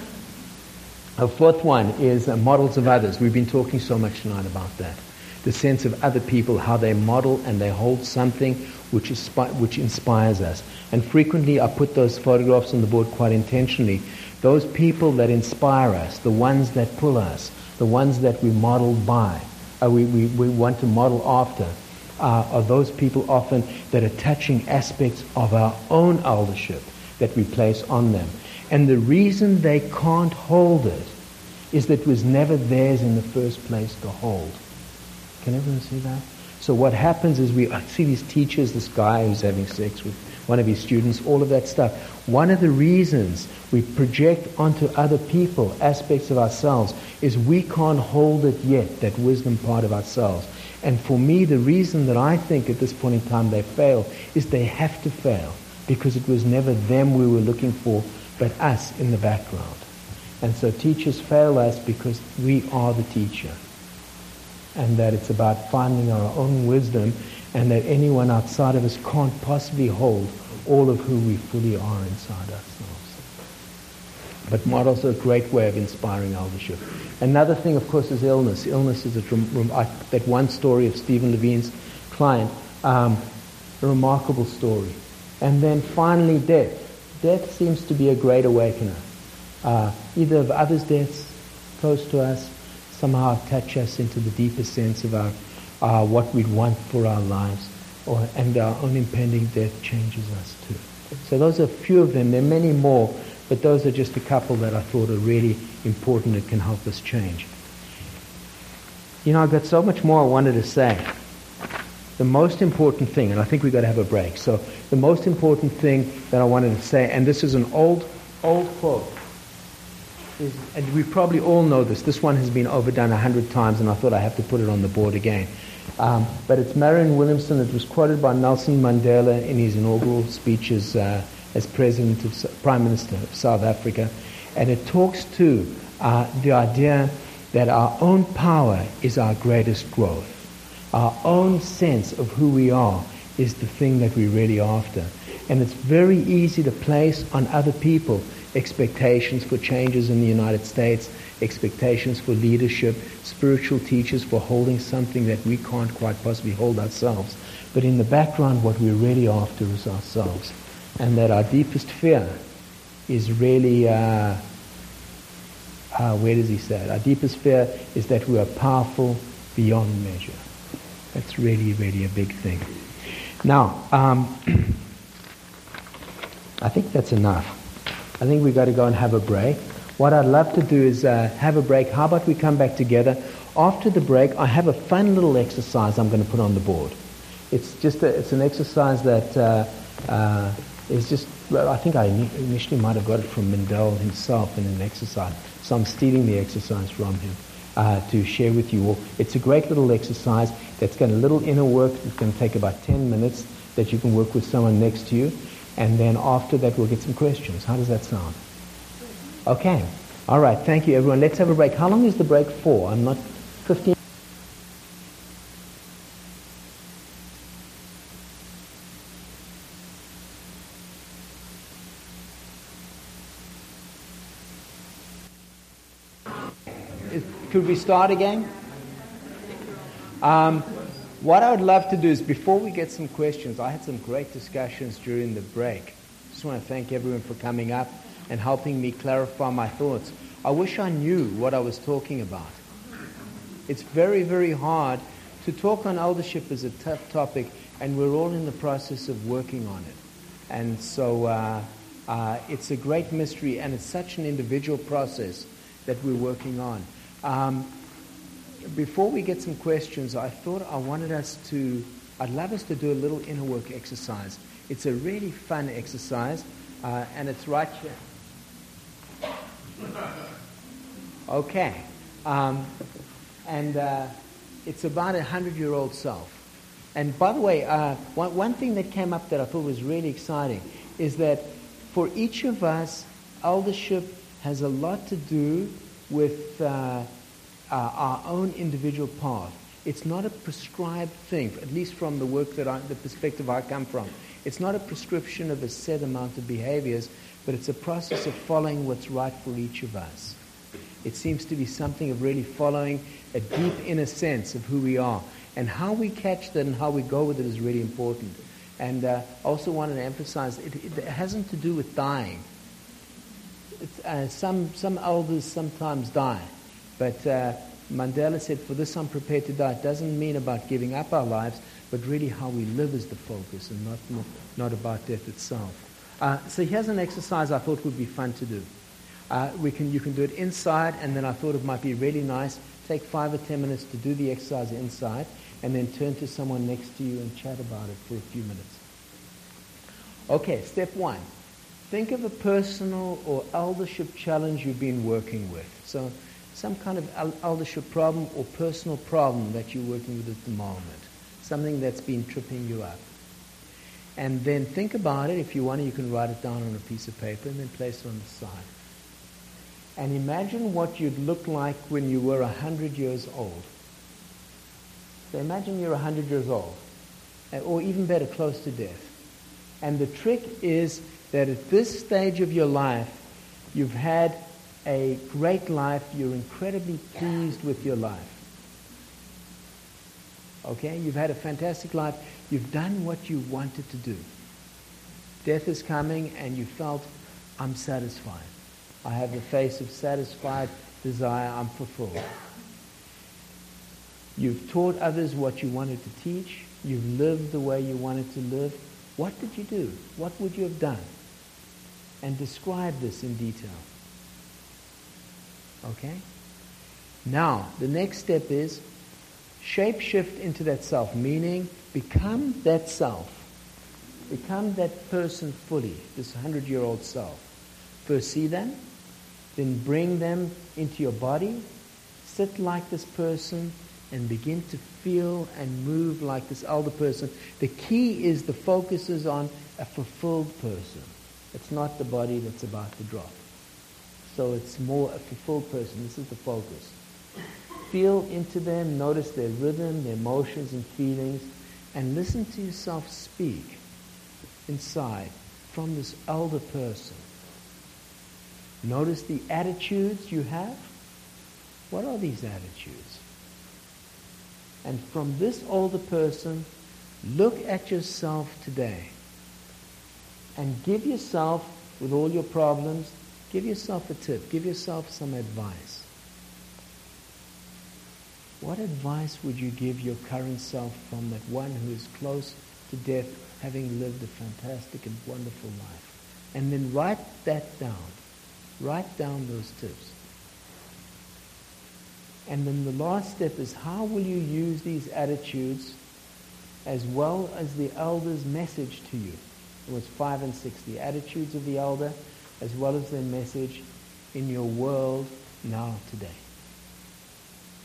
A fourth one is models of others. We've been talking so much tonight about that. The sense of other people, how they model and they hold something which inspires us. And frequently I put those photographs on the board quite intentionally. Those people that inspire us, the ones that pull us, the ones that we model by, we want to model after, are those people often that are touching aspects of our own eldership that we place on them. And the reason they can't hold it is that it was never theirs in the first place to hold. Can everyone see that? So what happens is I see these teachers, this guy who's having sex with one of his students, all of that stuff. One of the reasons we project onto other people aspects of ourselves is we can't hold it yet, that wisdom part of ourselves. And for me, the reason that I think at this point in time they fail is they have to fail because it was never them we were looking for, but us in the background. And so teachers fail us because we are the teacher. And that it's about finding our own wisdom, and that anyone outside of us can't possibly hold all of who we fully are inside ourselves. But models are a great way of inspiring eldership. Another thing, of course, is illness. Illness is that one story of Stephen Levine's client, a remarkable story. And then finally death. Death seems to be a great awakener. Either of others' deaths close to us, somehow touch us into the deeper sense of our what we'd want for our lives, and our own impending death changes us too. So those are a few of them. There are many more, but those are just a couple that I thought are really important and can help us change. You know, I've got so much more I wanted to say. The most important thing, and I think we've got to have a break, so the most important thing that I wanted to say, and this is an old quote, and we probably all know this one has been overdone 100 times, and I thought I have to put it on the board again. But it's Marianne Williamson. It was quoted by Nelson Mandela in his inaugural speeches as Prime Minister of South Africa. And it talks to the idea that our own power is our greatest growth. Our own sense of who we are is the thing that we're really after. And it's very easy to place on other people expectations for changes in the United States, expectations for leadership, spiritual teachers for holding something that we can't quite possibly hold ourselves. But in the background, what we're really after is ourselves. And that our deepest fear is really, where does he say it? Our deepest fear is that we are powerful beyond measure. That's really, really a big thing. Now, I think that's enough. I think we've got to go and have a break. What I'd love to do is have a break. How about we come back together? After the break, I have a fun little exercise I'm going to put on the board. It's an exercise that is just, well, I think I initially might have got it from Mendel himself in an exercise. So I'm stealing the exercise from him. to share with you all. It's a great little exercise that's got a little inner work that's going to take about 10 minutes that you can work with someone next to you. And then after that, we'll get some questions. How does that sound? Okay. All right. Thank you, everyone. Let's have a break. How long is the break for? I'm not 15. Could we start again? What I would love to do is, before we get some questions, I had some great discussions during the break. Just want to thank everyone for coming up and helping me clarify my thoughts. I wish I knew what I was talking about. It's very, very hard to talk on eldership as a tough topic, and we're all in the process of working on it. And so it's a great mystery, and it's such an individual process that we're working on. Before we get some questions, I thought I'd love us to do a little inner work exercise. It's a really fun exercise, and it's right here. Okay. It's about 100-year-old self. And by the way, one thing that came up that I thought was really exciting is that for each of us, eldership has a lot to do with our own individual path. It's not a prescribed thing, at least from the work the perspective I come from. It's not a prescription of a set amount of behaviors, but it's a process of following what's right for each of us. It seems to be something of really following a deep inner sense of who we are. And how we catch that and how we go with it is really important. And I also wanted to emphasize, it hasn't to do with dying. Some elders sometimes die. But Mandela said, for this I'm prepared to die. It doesn't mean about giving up our lives, but really how we live is the focus and not about death itself. So here's an exercise I thought would be fun to do. You can do it inside, and then I thought it might be really nice. Take 5 or 10 minutes to do the exercise inside, and then turn to someone next to you and chat about it for a few minutes. Okay, step 1. Think of a personal or eldership challenge you've been working with. So some kind of eldership problem or personal problem that you're working with at the moment. Something that's been tripping you up. And then think about it. If you want to, you can write it down on a piece of paper and then place it on the side. And imagine what you'd look like when you were 100 years old. So imagine you're 100 years old, or even better, close to death. And the trick is that at this stage of your life, you've had a great life, you're incredibly pleased with your life. Okay? You've had a fantastic life, you've done what you wanted to do. Death is coming and you felt, I'm satisfied. I have the face of satisfied desire, I'm fulfilled. You've taught others what you wanted to teach, you've lived the way you wanted to live. What did you do? What would you have done? And describe this in detail. Okay? Now, the next step is shape-shift into that self, meaning become that self. Become that person fully, this 100-year-old self. First see them, then bring them into your body, sit like this person, and begin to feel and move like this elder person. The key is the focus is on a fulfilled person. It's not the body that's about to drop. So it's more a fulfilled person. This is the focus. Feel into them, notice their rhythm, their emotions and feelings, and listen to yourself speak inside from this elder person. Notice the attitudes you have. What are these attitudes? And from this older person, look at yourself today. And give yourself, with all your problems, give yourself a tip. Give yourself some advice. What advice would you give your current self from that one who is close to death, having lived a fantastic and wonderful life? And then write that down. Write down those tips. And then the last step is, how will you use these attitudes as well as the elder's message to you? It was 5 and 6, the attitudes of the elder as well as their message in your world now today.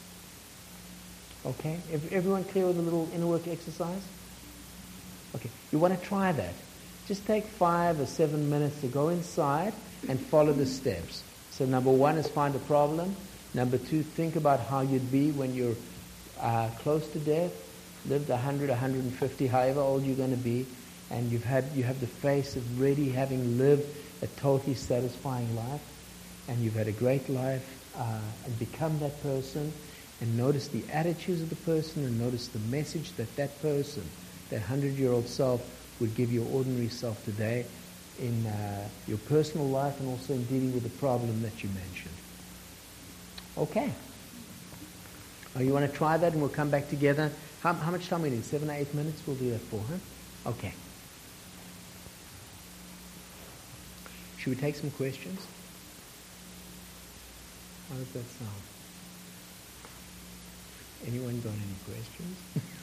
Okay? Everyone clear with a little inner work exercise? Okay, you want to try that. Just take 5 or 7 minutes to go inside and follow the steps. So number 1 is find a problem. Number 2, think about how you'd be when you're close to death, lived 100, 150, however old you're going to be, and you have the face of really having lived a totally satisfying life, and you've had a great life, and become that person, and notice the attitudes of the person, and notice the message that that person, that 100-year-old self, would give your ordinary self today in your personal life and also in dealing with the problem that you mentioned. Okay. You want to try that and we'll come back together. How much time we need? 7 or 8 minutes we'll do that for, huh? Okay. Should we take some questions? How does that sound? Anyone got any questions?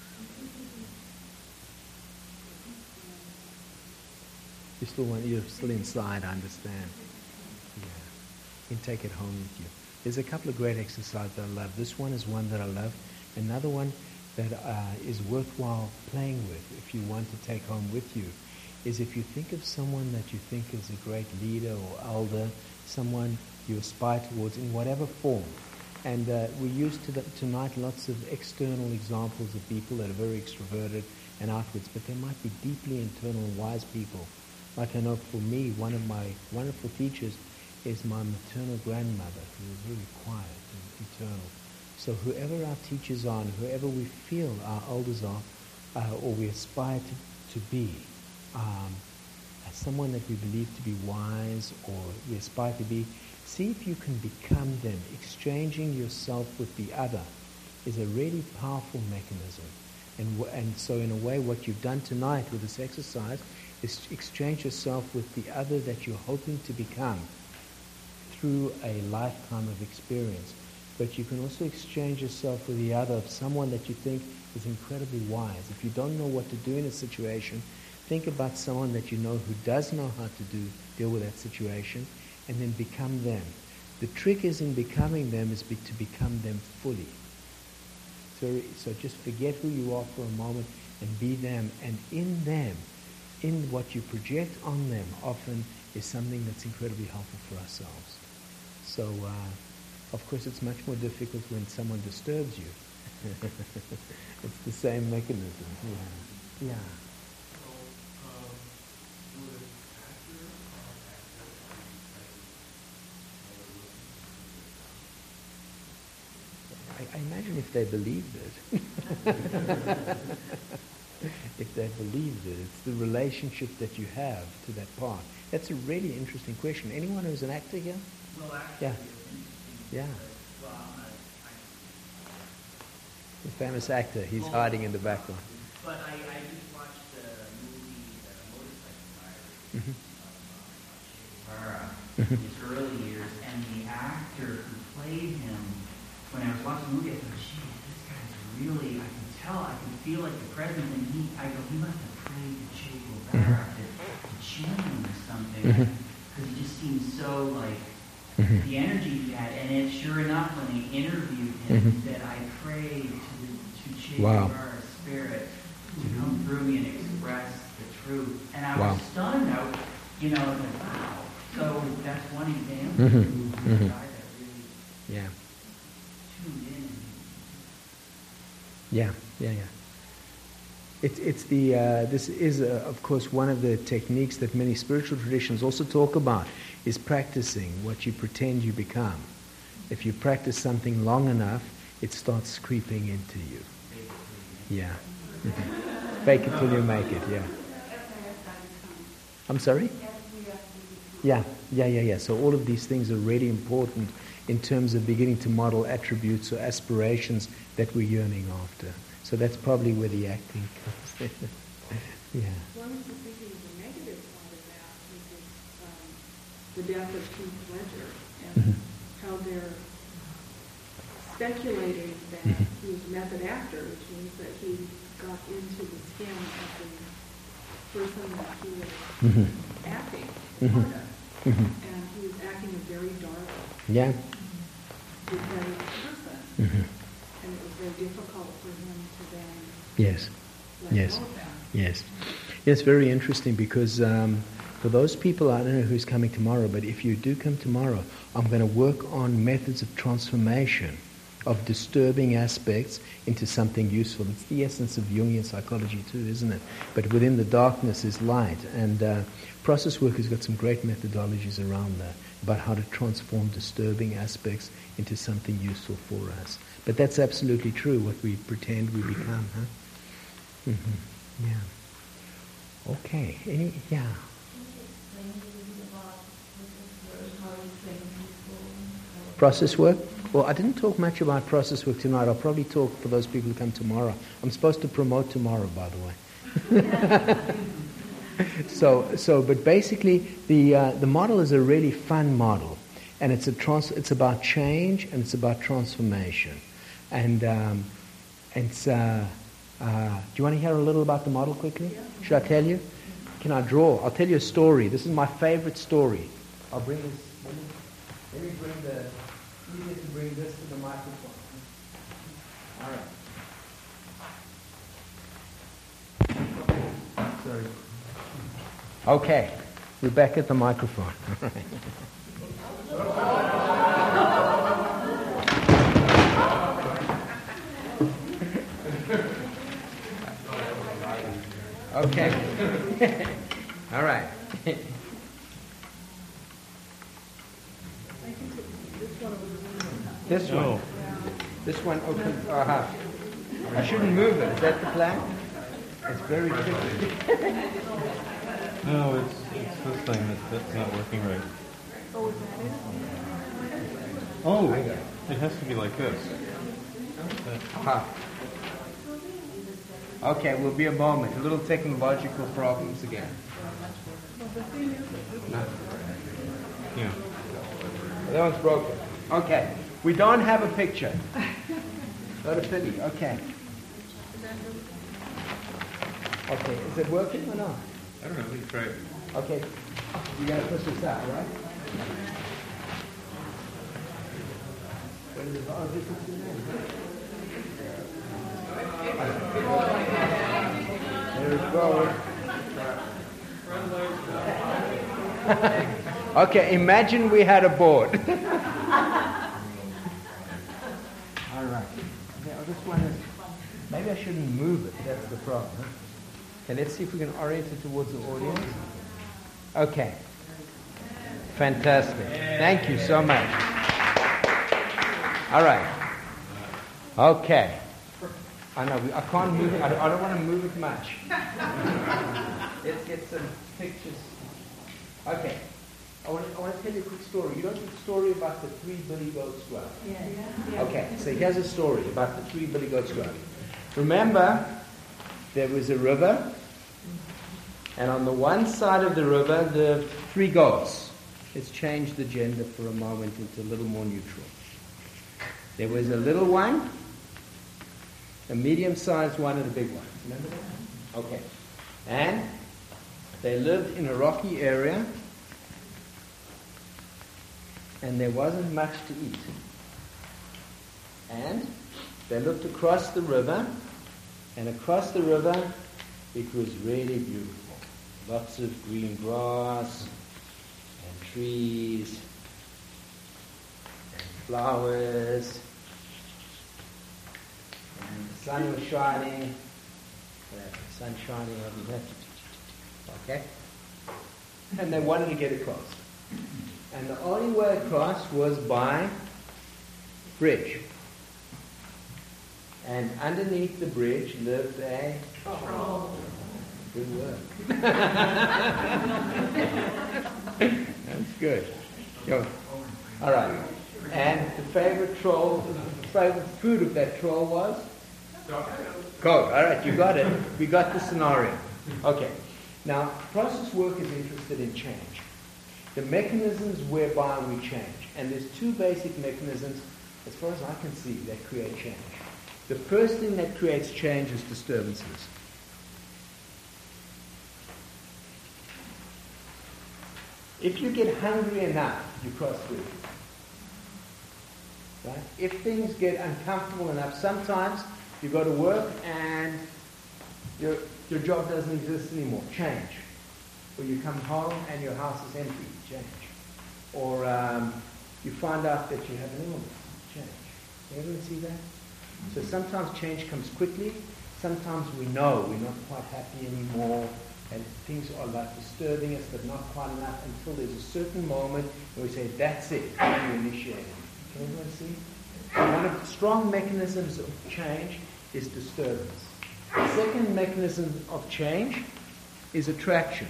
You're still inside, I understand. Yeah. You can take it home with you. There's a couple of great exercises that I love. This one is one that I love. Another one that is worthwhile playing with, if you want to take home with you, is if you think of someone that you think is a great leader or elder, someone you aspire towards in whatever form. And we used tonight lots of external examples of people that are very extroverted and outwards, but they might be deeply internal and wise people. Like I know for me, one of my wonderful teachers is my maternal grandmother, who was really quiet and eternal. So whoever our teachers are and whoever we feel our elders are, or we aspire to be, as someone that we believe to be wise or we aspire to be, see if you can become them. Exchanging yourself with the other is a really powerful mechanism. And so in a way what you've done tonight with this exercise is exchange yourself with the other that you're hoping to become through a lifetime of experience. But you can also exchange yourself with the other of someone that you think is incredibly wise. If you don't know what to do in a situation, think about someone that you know who does know how to deal with that situation, and then become them. The trick is in becoming them is to become them fully. So just forget who you are for a moment and be them. And in them, in what you project on them, often is something that's incredibly helpful for ourselves. So, of course, it's much more difficult when someone disturbs you. It's the same mechanism. Yeah. I imagine if they believed it. If they believed it, it's the relationship that you have to that part. That's a really interesting question. Anyone who's an actor here? Well, actually, Yeah. Well, The famous actor. He's hiding in the background. But I just watched the movie Motorcycle Diaries of Che Guevara, his early years, and the actor who played him, when I was watching the movie, I thought, geez, this guy's really, I can tell, I can feel like the presence, and I go, he must have prayed to Che Guevara to chill him or something, because he just seemed so like, the energy he had, and it sure enough, when they interviewed him, he said, I prayed to Che Guevara's spirit to come through me and express the truth. And I was stunned. I was like, wow. So that's one example of a guy that really tuned in. Yeah. It's the this is of course one of the techniques that many spiritual traditions also talk about, is practicing what you pretend you become. If you practice something long enough, it starts creeping into you. Yeah. Fake it till you make it. Yeah. I'm sorry? Yeah. So all of these things are really important in terms of beginning to model attributes or aspirations that we're yearning after. So that's probably where the acting comes in. Yeah. One of the thinking of the negative part of that is the death of Keith Ledger and how they're speculating that he was a method actor, which means that he got into the skin of the person that he was acting part of. And he was acting a very dark, pathetic person. And it was very difficult for him to then Yes. let Yes. go of that. Yes. It's very interesting because for those people, I don't know who's coming tomorrow, but if you do come tomorrow, I'm going to work on methods of transformation of disturbing aspects into something useful. It's the essence of Jungian psychology too, isn't it? But within the darkness is light. And process work has got some great methodologies around that, about how to transform disturbing aspects into something useful for us. But that's absolutely true, what we pretend we become, huh? Mm-hmm. Yeah. Okay. Yeah. Process work? Well, I didn't talk much about process work tonight. I'll probably talk for those people who come tomorrow. I'm supposed to promote tomorrow, by the way. But basically, the model is a really fun model, and it's about change and it's about transformation, and it's. Do you want to hear a little about the model quickly? Should I tell you? Can I draw? I'll tell you a story. This is my favorite story. I'll bring this. Let me bring the. Easier to bring this to the microphone. All right. Sorry. Okay, we're back at the microphone. Okay. All right. This one. No. This one opens. I shouldn't move it. Is that the plan? It's very tricky. No, it's this thing that's not working right. Oh, is that it? Oh, it has to be like this. Okay, we'll be a moment. A little technological problems again. Well, the thing is, No. Yeah. That one's broken. Okay. We don't have a picture. Not a pity. Okay. Okay. Is it working or not? I don't know. Let me try it. Okay. You gotta push this out, right? What is it? Oh, this is the name. There we go. Okay, imagine we had a board. All right. Okay, this one is. Maybe I shouldn't move it. That's the problem. Huh? Okay, let's see if we can orient it towards the audience. Okay. Fantastic. Thank you so much. All right. Okay. I know. I can't move it. I don't want to move it much. Let's get some pictures. Okay. I want to tell you a quick story. You know the story about the 3 billy goats growing? yeah. Okay, so here's a story about the 3 billy goats growing. Remember, there was a river, and on the one side of the river, the 3 goats. Let's change the gender for a moment into a little more neutral. There was a little one, a medium-sized one, and a big one. Remember that? Okay. And they lived in a rocky area, and there wasn't much to eat. And they looked across the river, and across the river, it was really beautiful. Lots of green grass, and trees, and flowers, and the sun was shining. The sun shining over there. Okay? And they wanted to get across. And the only way across was by bridge. And underneath the bridge lived a troll. Good work. That's good. Go. All right. And the favorite food of that troll was? Goat. All right, you got it. We got the scenario. Okay. Now, process work is interested in change. The mechanisms whereby we change. And there's 2 basic mechanisms, as far as I can see, that create change. The first thing that creates change is disturbances. If you get hungry enough, you cross through. Right? If things get uncomfortable enough, sometimes you go to work and your job doesn't exist anymore. Change. Or you come home and your house is empty. Change. Or you find out that you have an illness. Change. Everyone see that? So sometimes change comes quickly. Sometimes we know we're not quite happy anymore, and things are like disturbing us, but not quite enough until there's a certain moment where we say, that's it, and we initiate it. Can everyone see? One of the strong mechanisms of change is disturbance. The second mechanism of change is attraction.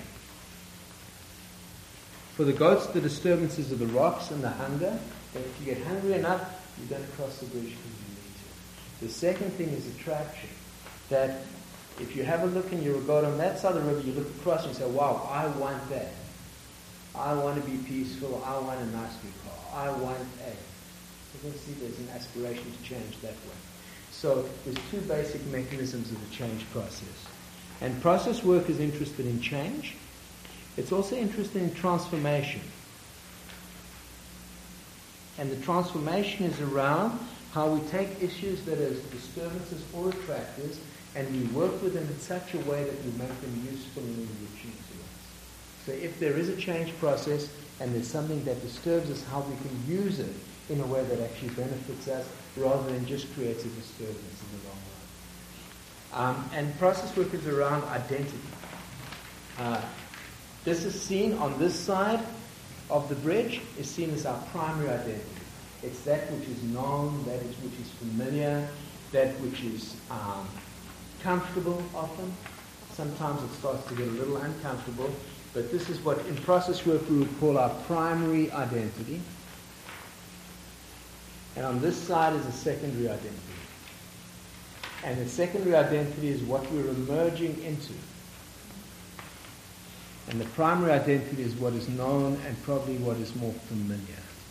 For the goats, the disturbances of the rocks and the hunger. That if you get hungry enough, you're going to cross the bridge because you need to. The second thing is attraction. That if you have a look and you're a goat on that side of the river, you look across and you say, wow, I want that. I want to be peaceful. I want a nice new car. I want a. You can see there's an aspiration to change that way. So there's two basic mechanisms of the change process. And process work is interested in change. It's also interested in transformation. And the transformation is around how we take issues that are disturbances or attractors and we work with them in such a way that we make them useful and enriching to us. So if there is a change process and there's something that disturbs us, how we can use it in a way that actually benefits us rather than just creates a disturbance in the long run. And process work is around identity. This is seen on this side of the bridge, is seen as our primary identity. It's that which is known, that which is familiar, that which is comfortable often. Sometimes it starts to get a little uncomfortable, but this is what in process work we would call our primary identity. And on this side is a secondary identity. And the secondary identity is what we're emerging into. And the primary identity is what is known and probably what is more familiar.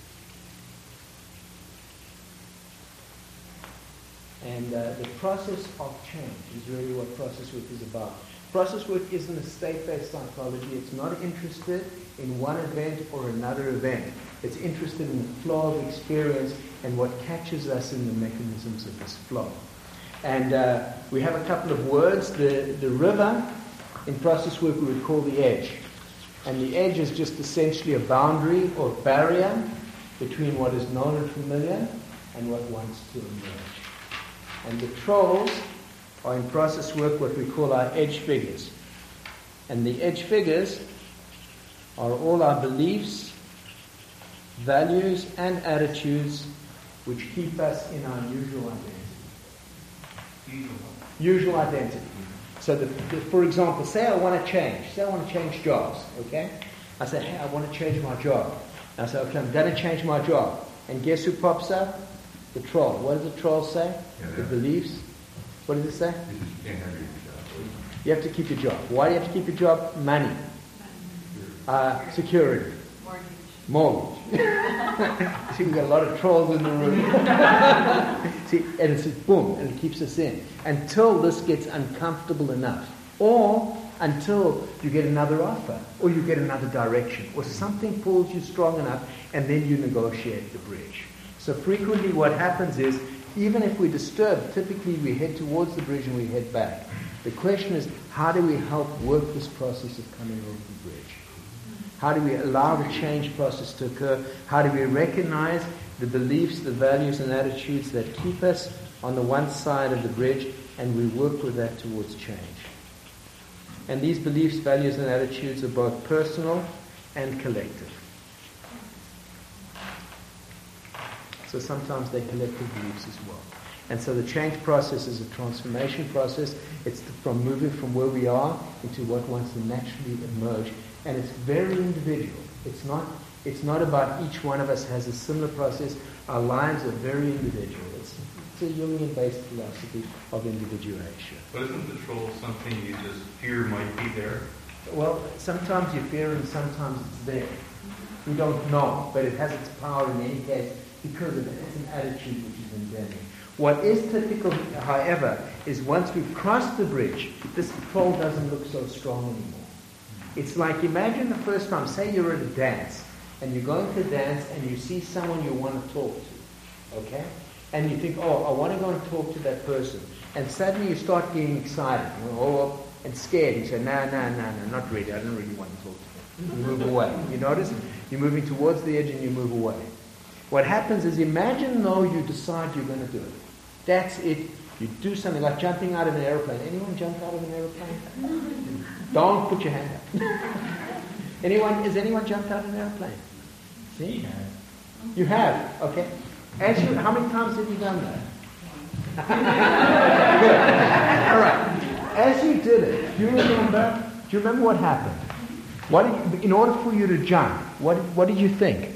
And the process of change is really what process work is about. Process work isn't a state-based psychology. It's not interested in one event or another event. It's interested in the flow of experience and what catches us in the mechanisms of this flow. And we have a couple of words. The river, in process work, we would call the edge. And the edge is just essentially a boundary or barrier between what is known and familiar and what wants to emerge. And the trolls are in process work what we call our edge figures. And the edge figures are all our beliefs, values, and attitudes which keep us in our usual identity. Usual identity. So, for example, say I want to change. Say I want to change jobs, okay? I say, hey, I want to change my job. And I say, okay, I'm going to change my job. And guess who pops up? The troll. What does the troll say? The beliefs. What does it say? You can't have your job. You have to keep your job. Why do you have to keep your job? Money. Security. Mortgage. See, we've got a lot of trolls in the room. See, and it's boom, and it keeps us in. Until this gets uncomfortable enough. Or until you get another offer, or you get another direction, or something pulls you strong enough, and then you negotiate the bridge. So frequently what happens is, even if we're disturbed, typically we head towards the bridge and we head back. The question is, how do we help work this process of coming over the bridge? How do we allow the change process to occur? How do we recognize the beliefs, the values and attitudes that keep us on the one side of the bridge, and we work with that towards change? And these beliefs, values and attitudes are both personal and collective. So sometimes they're collective beliefs as well. And so the change process is a transformation process. It's from moving from where we are into what wants to naturally emerge. And it's very individual. It's not about each one of us has a similar process. Our lives are very individual. It's a Jungian-based philosophy of individuation. But isn't the troll something you just fear might be there? Well, sometimes you fear and sometimes it's there. We don't know, but it has its power in any case because of it. It's an attitude which is endemic. What is typical, however, is once we've crossed the bridge, this troll doesn't look so strong anymore. It's like, imagine the first time, say you're at a dance, and you're going to dance and you see someone you want to talk to. Okay? And you think, oh, I want to go and talk to that person. And suddenly you start getting excited, and scared. You say, no, not really. I don't really want to talk to them. You move away. You notice? You're moving towards the edge and you move away. What happens is, imagine though you decide you're going to do it. That's it. You do something like jumping out of an airplane. Anyone jumped out of an airplane? Don't put your hand up. Has anyone jumped out of an airplane? See? You have? Okay. How many times have you done that? Good. All right. As you did it, do you remember what happened? In order for you to jump, what did you think?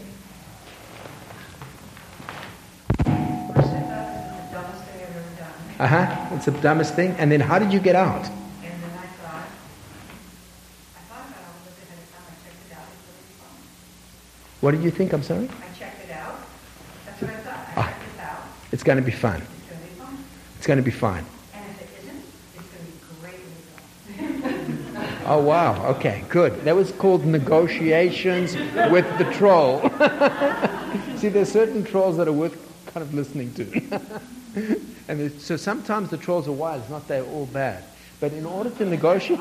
It's the dumbest thing. And then how did you get out? And then I thought about it ahead of time. I checked it out. It's really fun. What did you think? I'm sorry? I checked it out. That's what I thought. I checked it out. It's going to be fun. It's going to be fun. It's going to be fun. And if it isn't, it's going to be great when we go. Oh, wow. Okay, good. That was called negotiations with the troll. See, there's certain trolls that are worth kind of listening to. And so sometimes the trolls are wise, not they're all bad. But in order to negotiate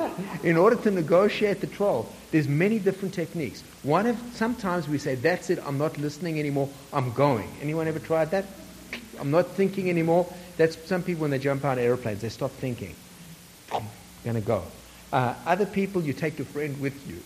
the troll, there's many different techniques. Sometimes we say, that's it, I'm not listening anymore, I'm going. Anyone ever tried that? I'm not thinking anymore. That's some people when they jump out of airplanes, they stop thinking. Gonna go. Other people, you take your friend with you.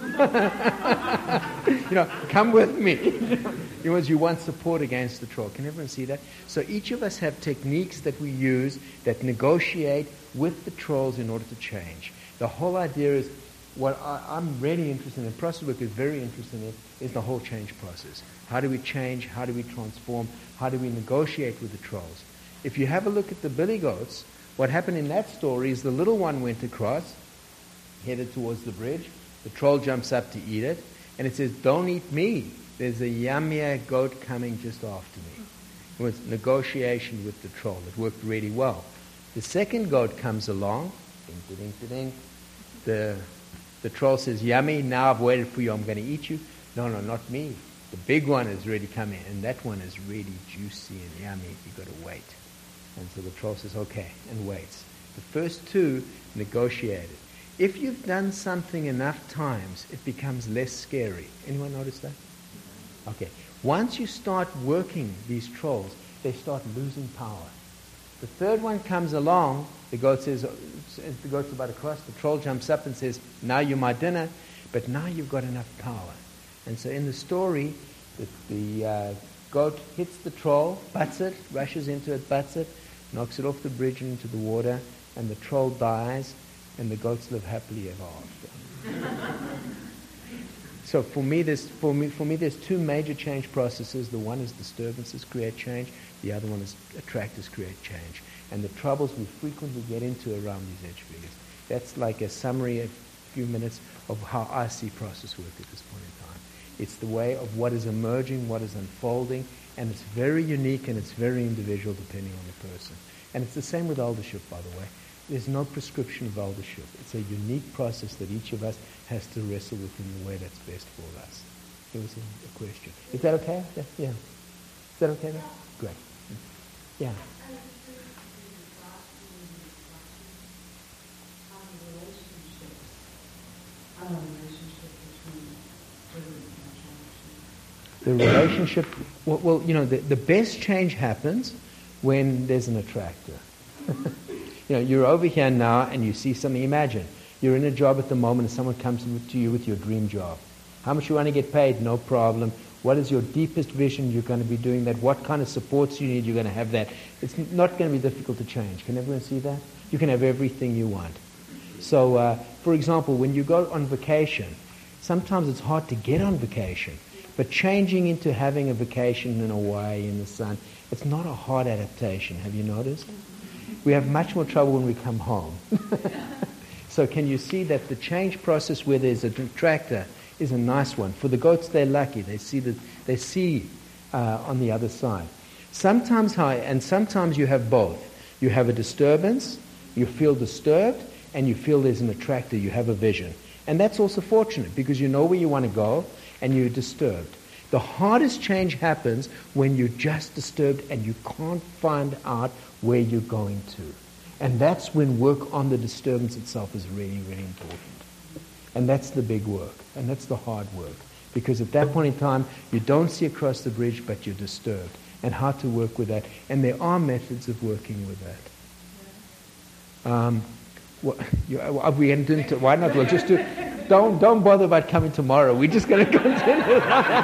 Come with me. You want support against the troll. Can everyone see that? So each of us have techniques that we use that negotiate with the trolls in order to change. The whole idea is, what I'm really interested in, process work is very interested in, is the whole change process. How do we change? How do we transform? How do we negotiate with the trolls? If you have a look at the billy goats, what happened in that story is the little one went across, headed towards the bridge. The troll jumps up to eat it, and it says, don't eat me. There's a yummier goat coming just after me. It was negotiation with the troll. It worked really well. The second goat comes along. Ding, ding, ding, ding. The troll says, yummy, now I've waited for you, I'm going to eat you. No, not me. The big one is ready coming, and that one is really juicy and yummy. You've got to wait. And so the troll says, okay, and waits. The first two negotiated. If you've done something enough times, it becomes less scary. Anyone notice that? Okay. Once you start working these trolls, they start losing power. The third one comes along, the goat's about to cross, the troll jumps up and says, now you're my dinner, but now you've got enough power. And so in the story, the goat hits the troll, butts it, rushes into it, butts it, knocks it off the bridge and into the water, and the troll dies, and the goats live happily ever after. So for me, there's two major change processes. The one is disturbances create change. The other one is attractors create change. And the troubles we frequently get into around these edge figures. That's like a summary, a few minutes of how I see process work at this point in time. It's the way of what is emerging, what is unfolding, and it's very unique and it's very individual depending on the person. And it's the same with eldership, by the way. There's no prescription of eldership. It's a unique process that each of us has to wrestle with in the way that's best for us. There was a question. Is that okay? Yeah. Is that okay? Then? Great. Yeah. The relationship, well, the best change happens when there's an attractor. You're over here now and you see something. Imagine, you're in a job at the moment and someone comes to you with your dream job. How much you want to get paid? No problem. What is your deepest vision? You're going to be doing that. What kind of supports you need? You're going to have that. It's not going to be difficult to change. Can everyone see that? You can have everything you want. So, for example, when you go on vacation, sometimes it's hard to get on vacation. But changing into having a vacation in Hawaii in the sun, it's not a hard adaptation. Have you noticed? We have much more trouble when we come home. So can you see that the change process where there's a attractor is a nice one? For the goats, they're lucky. They see on the other side. Sometimes you have both. You have a disturbance, you feel disturbed, and you feel there's an attractor, you have a vision. And that's also fortunate because you know where you want to go and you're disturbed. The hardest change happens when you're just disturbed and you can't find out where you're going to. And that's when work on the disturbance itself is really, really important. And that's the big work. And that's the hard work. Because at that point in time, you don't see across the bridge, but you're disturbed. And how to work with that. And there are methods of working with that. We didn't. Why not? We'll just do. Don't bother about coming tomorrow. We're just going to continue.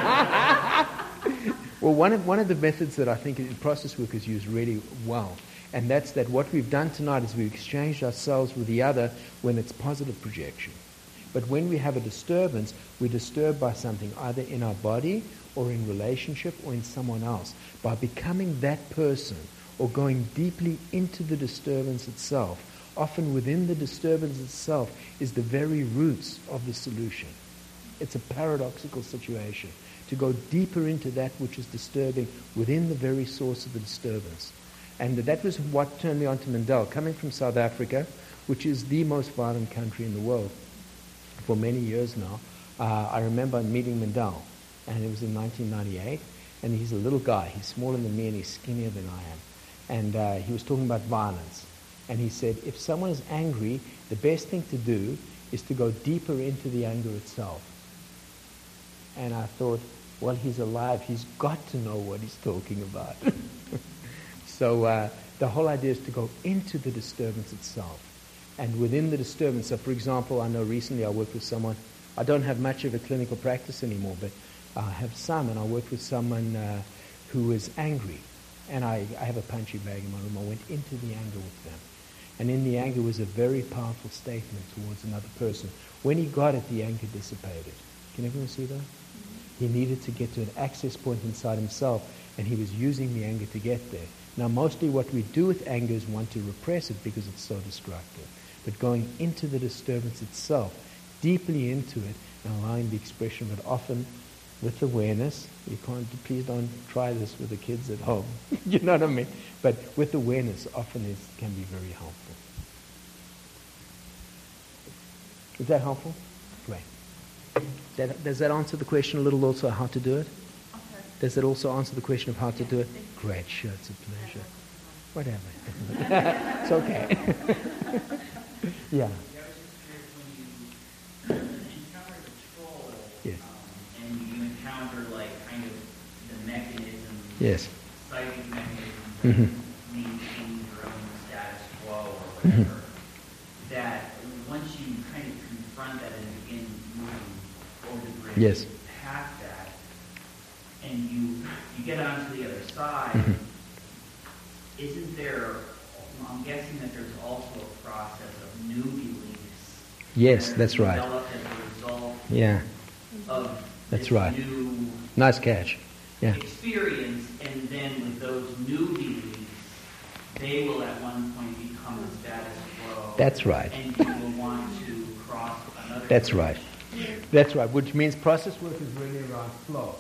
Well, one of the methods that I think in process work is used really well, and that's that what we've done tonight is we've exchanged ourselves with the other when it's positive projection. But when we have a disturbance, we're disturbed by something either in our body or in relationship or in someone else. By becoming that person or going deeply into the disturbance itself, often within the disturbance itself is the very roots of the solution. It's a paradoxical situation. To go deeper into that which is disturbing within the very source of the disturbance. And that was what turned me on to Mandel. Coming from South Africa, which is the most violent country in the world for many years now, I remember meeting Mandel, and it was in 1998, and he's a little guy. He's smaller than me and he's skinnier than I am. And he was talking about violence. And he said, if someone is angry, the best thing to do is to go deeper into the anger itself. And I thought, well, he's alive. He's got to know what he's talking about. So the whole idea is to go into the disturbance itself. And within the disturbance, so for example, I know recently I worked with someone, I don't have much of a clinical practice anymore, but I have some, and I worked with someone who was angry. And I have a punching bag in my room. I went into the anger with them. And in the anger was a very powerful statement towards another person. When he got it, the anger dissipated. Can everyone see that? He needed to get to an access point inside himself, and he was using the anger to get there. Now, mostly what we do with anger is want to repress it because it's so destructive. But going into the disturbance itself, deeply into it, and allowing the expression of it, often with awareness. You can't, please don't try this with the kids at home. You know what I mean? But with awareness, often it can be very helpful. Is that helpful? Great. Does that answer the question a little also how to do it? Okay. Does that also answer the question of how to do it? Great, sure, it's a pleasure. Whatever. It's okay. Yeah. Yes. And you encounter like kind of the mechanisms, Yes. psychic mechanisms that Mhm. maintain your own status quo or whatever, that once you kind of confront that and begin moving over the bridge Yes. past that, and you get onto the other side, isn't there, I'm guessing that there's also a process of new beliefs. Yes, that that's right. develop as a result Yeah. of That's this right. new Nice catch. Yeah. experience, and then with those new beliefs, they will at one point become the status quo. That's right. And you will want to cross another. That's right. That's right. Which means process work is really around flow.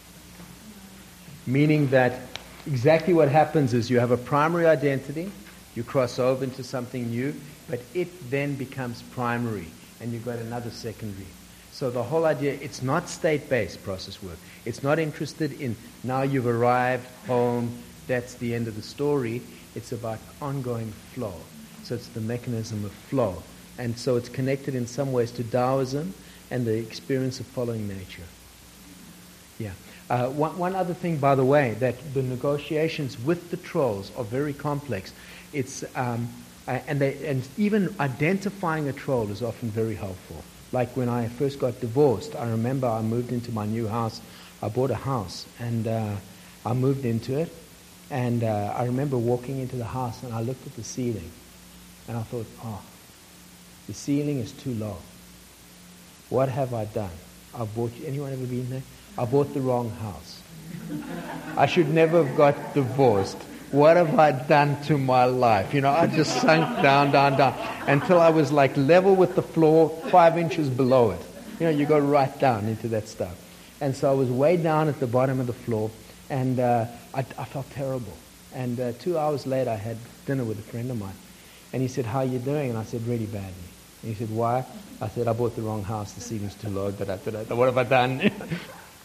Meaning that exactly what happens is you have a primary identity, you cross over into something new, but it then becomes primary, and you've got another secondary. So the whole idea, it's not state-based process work. It's not interested in now you've arrived home, that's the end of the story. It's about ongoing flow. So it's the mechanism of flow. And so it's connected in some ways to Taoism and the experience of following nature. Yeah. One other thing, by the way, that the negotiations with the trolls are very complex. It's and even identifying a troll is often very helpful. Like when I first got divorced, I remember I moved into my new house. I bought a house, and I moved into it. And I remember walking into the house, and I looked at the ceiling, and I thought, oh, the ceiling is too low. What have I done? Anyone ever been there? I bought the wrong house. I should never have got divorced. What have I done to my life? You know, I just sunk down, until I was like level with the floor, 5 inches below it. You know, you go right down into that stuff. And so I was way down at the bottom of the floor, and I felt terrible. And 2 hours later, I had dinner with a friend of mine. And he said, how are you doing? And I said, really badly. And he said, why? I said, I bought the wrong house. The ceiling's too low. What have I done?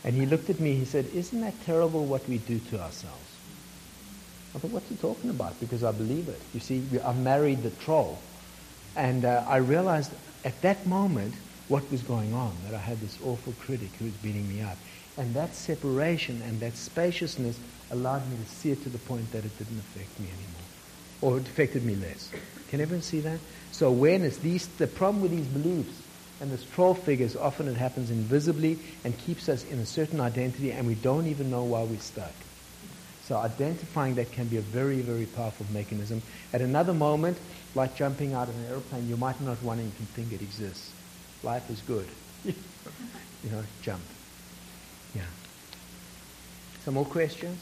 And he looked at me, he said, isn't that terrible what we do to ourselves? I thought, what's he talking about? Because I believe it. You see, I married the troll. And I realized at that moment what was going on, that I had this awful critic who was beating me up. And that separation and that spaciousness allowed me to see it to the point that it didn't affect me anymore. Or it affected me less. Can everyone see that? So awareness, the problem with these beliefs and this troll figures, often it happens invisibly and keeps us in a certain identity and we don't even know why we're stuck. So identifying that can be a very, very powerful mechanism. At another moment, like jumping out of an airplane, you might not want to even think it exists. Life is good. Jump. Yeah. Some more questions?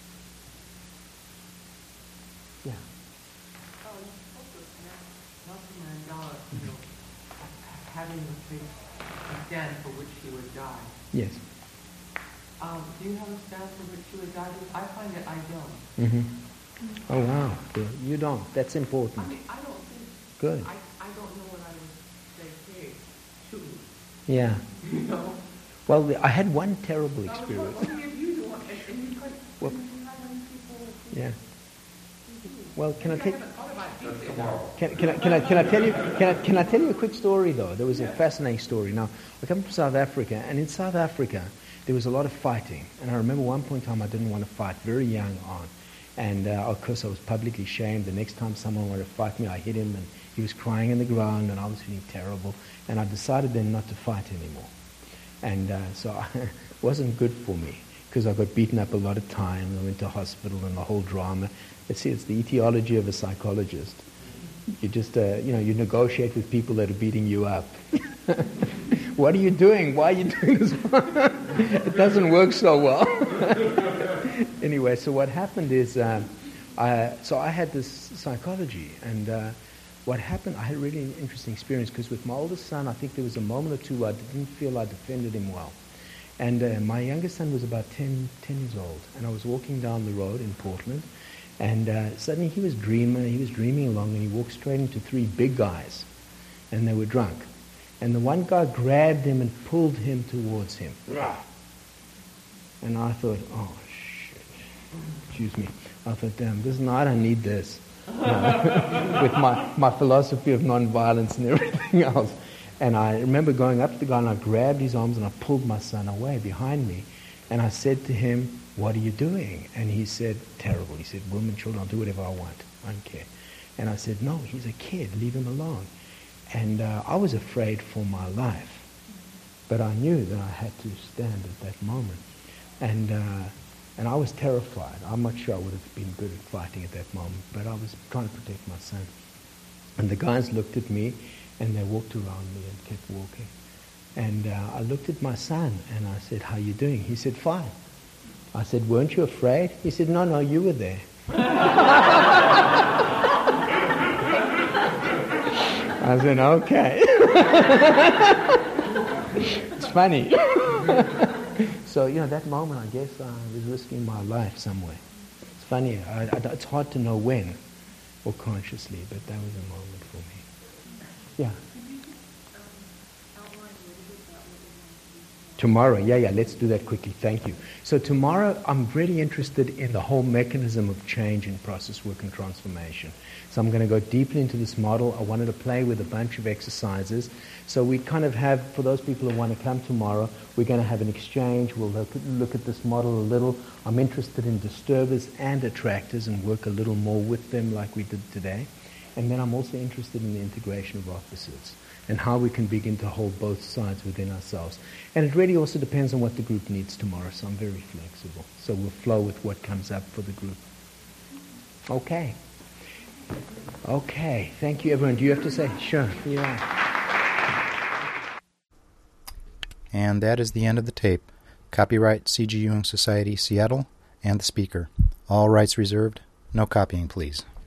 Yeah. Nelson Mandela, having the faith stand for which he would die. Yes. Do you have a stand for which you would die? I find that I don't. Mm-hmm. Oh, wow. Yeah, you don't. That's important. I mean, I don't think... Good. I don't know what I would say, hey, shoot me. Yeah. You know? Well, I had one terrible experience. Well, yeah. Well, can I tell you a quick story though? There was a fascinating story. Now, I come from South Africa, and in South Africa there was a lot of fighting. And I remember one point in time I didn't want to fight, very young on. And of course I was publicly shamed. The next time someone wanted to fight me, I hit him, and he was crying on the ground, and I was feeling terrible. And I decided then not to fight anymore. And so it wasn't good for me, because I got beaten up a lot of times. I went to hospital and the whole drama. It's the etiology of a psychologist. You just, you negotiate with people that are beating you up. What are you doing? Why are you doing this? It doesn't work so well. Anyway, so what happened is, I had this psychology, and what happened, I had a really interesting experience, because with my oldest son, I think there was a moment or two where I didn't feel I defended him well. And my youngest son was about 10 years old, and I was walking down the road in Portland, and suddenly he was dreaming along, and he walked straight into three big guys, and they were drunk. And the one guy grabbed him and pulled him towards him. And I thought, oh, shit. Excuse me. I thought, damn, this night I need this. With my philosophy of nonviolence and everything else. And I remember going up to the guy, and I grabbed his arms and I pulled my son away behind me. And I said to him, what are you doing? And he said, terrible. He said, women, children, I'll do whatever I want. I don't care. And I said, no, he's a kid. Leave him alone. And I was afraid for my life. But I knew that I had to stand at that moment. And I was terrified. I'm not sure I would have been good at fighting at that moment, but I was trying to protect my son. And the guys looked at me, and they walked around me and kept walking. And I looked at my son, and I said, how you doing? He said, fine. I said, weren't you afraid? He said, no, you were there. I said, okay. It's funny. So, that moment, I guess I was risking my life somewhere. It's funny. It's hard to know when or consciously, but that was a moment for me. Yeah. Tomorrow, yeah, let's do that quickly. Thank you. So tomorrow, I'm really interested in the whole mechanism of change in process work and transformation. So I'm going to go deeply into this model. I wanted to play with a bunch of exercises. So we kind of have, for those people who want to come tomorrow, we're going to have an exchange. We'll look at this model a little. I'm interested in disturbers and attractors and work a little more with them like we did today. And then I'm also interested in the integration of opposites and how we can begin to hold both sides within ourselves. And it really also depends on what the group needs tomorrow, so I'm very flexible. So we'll flow with what comes up for the group. Okay. Okay, thank you, everyone. Do you have to say? Sure. Yeah. And that is the end of the tape. Copyright C.G. Jung Society, Seattle, and the speaker. All rights reserved. No copying, please.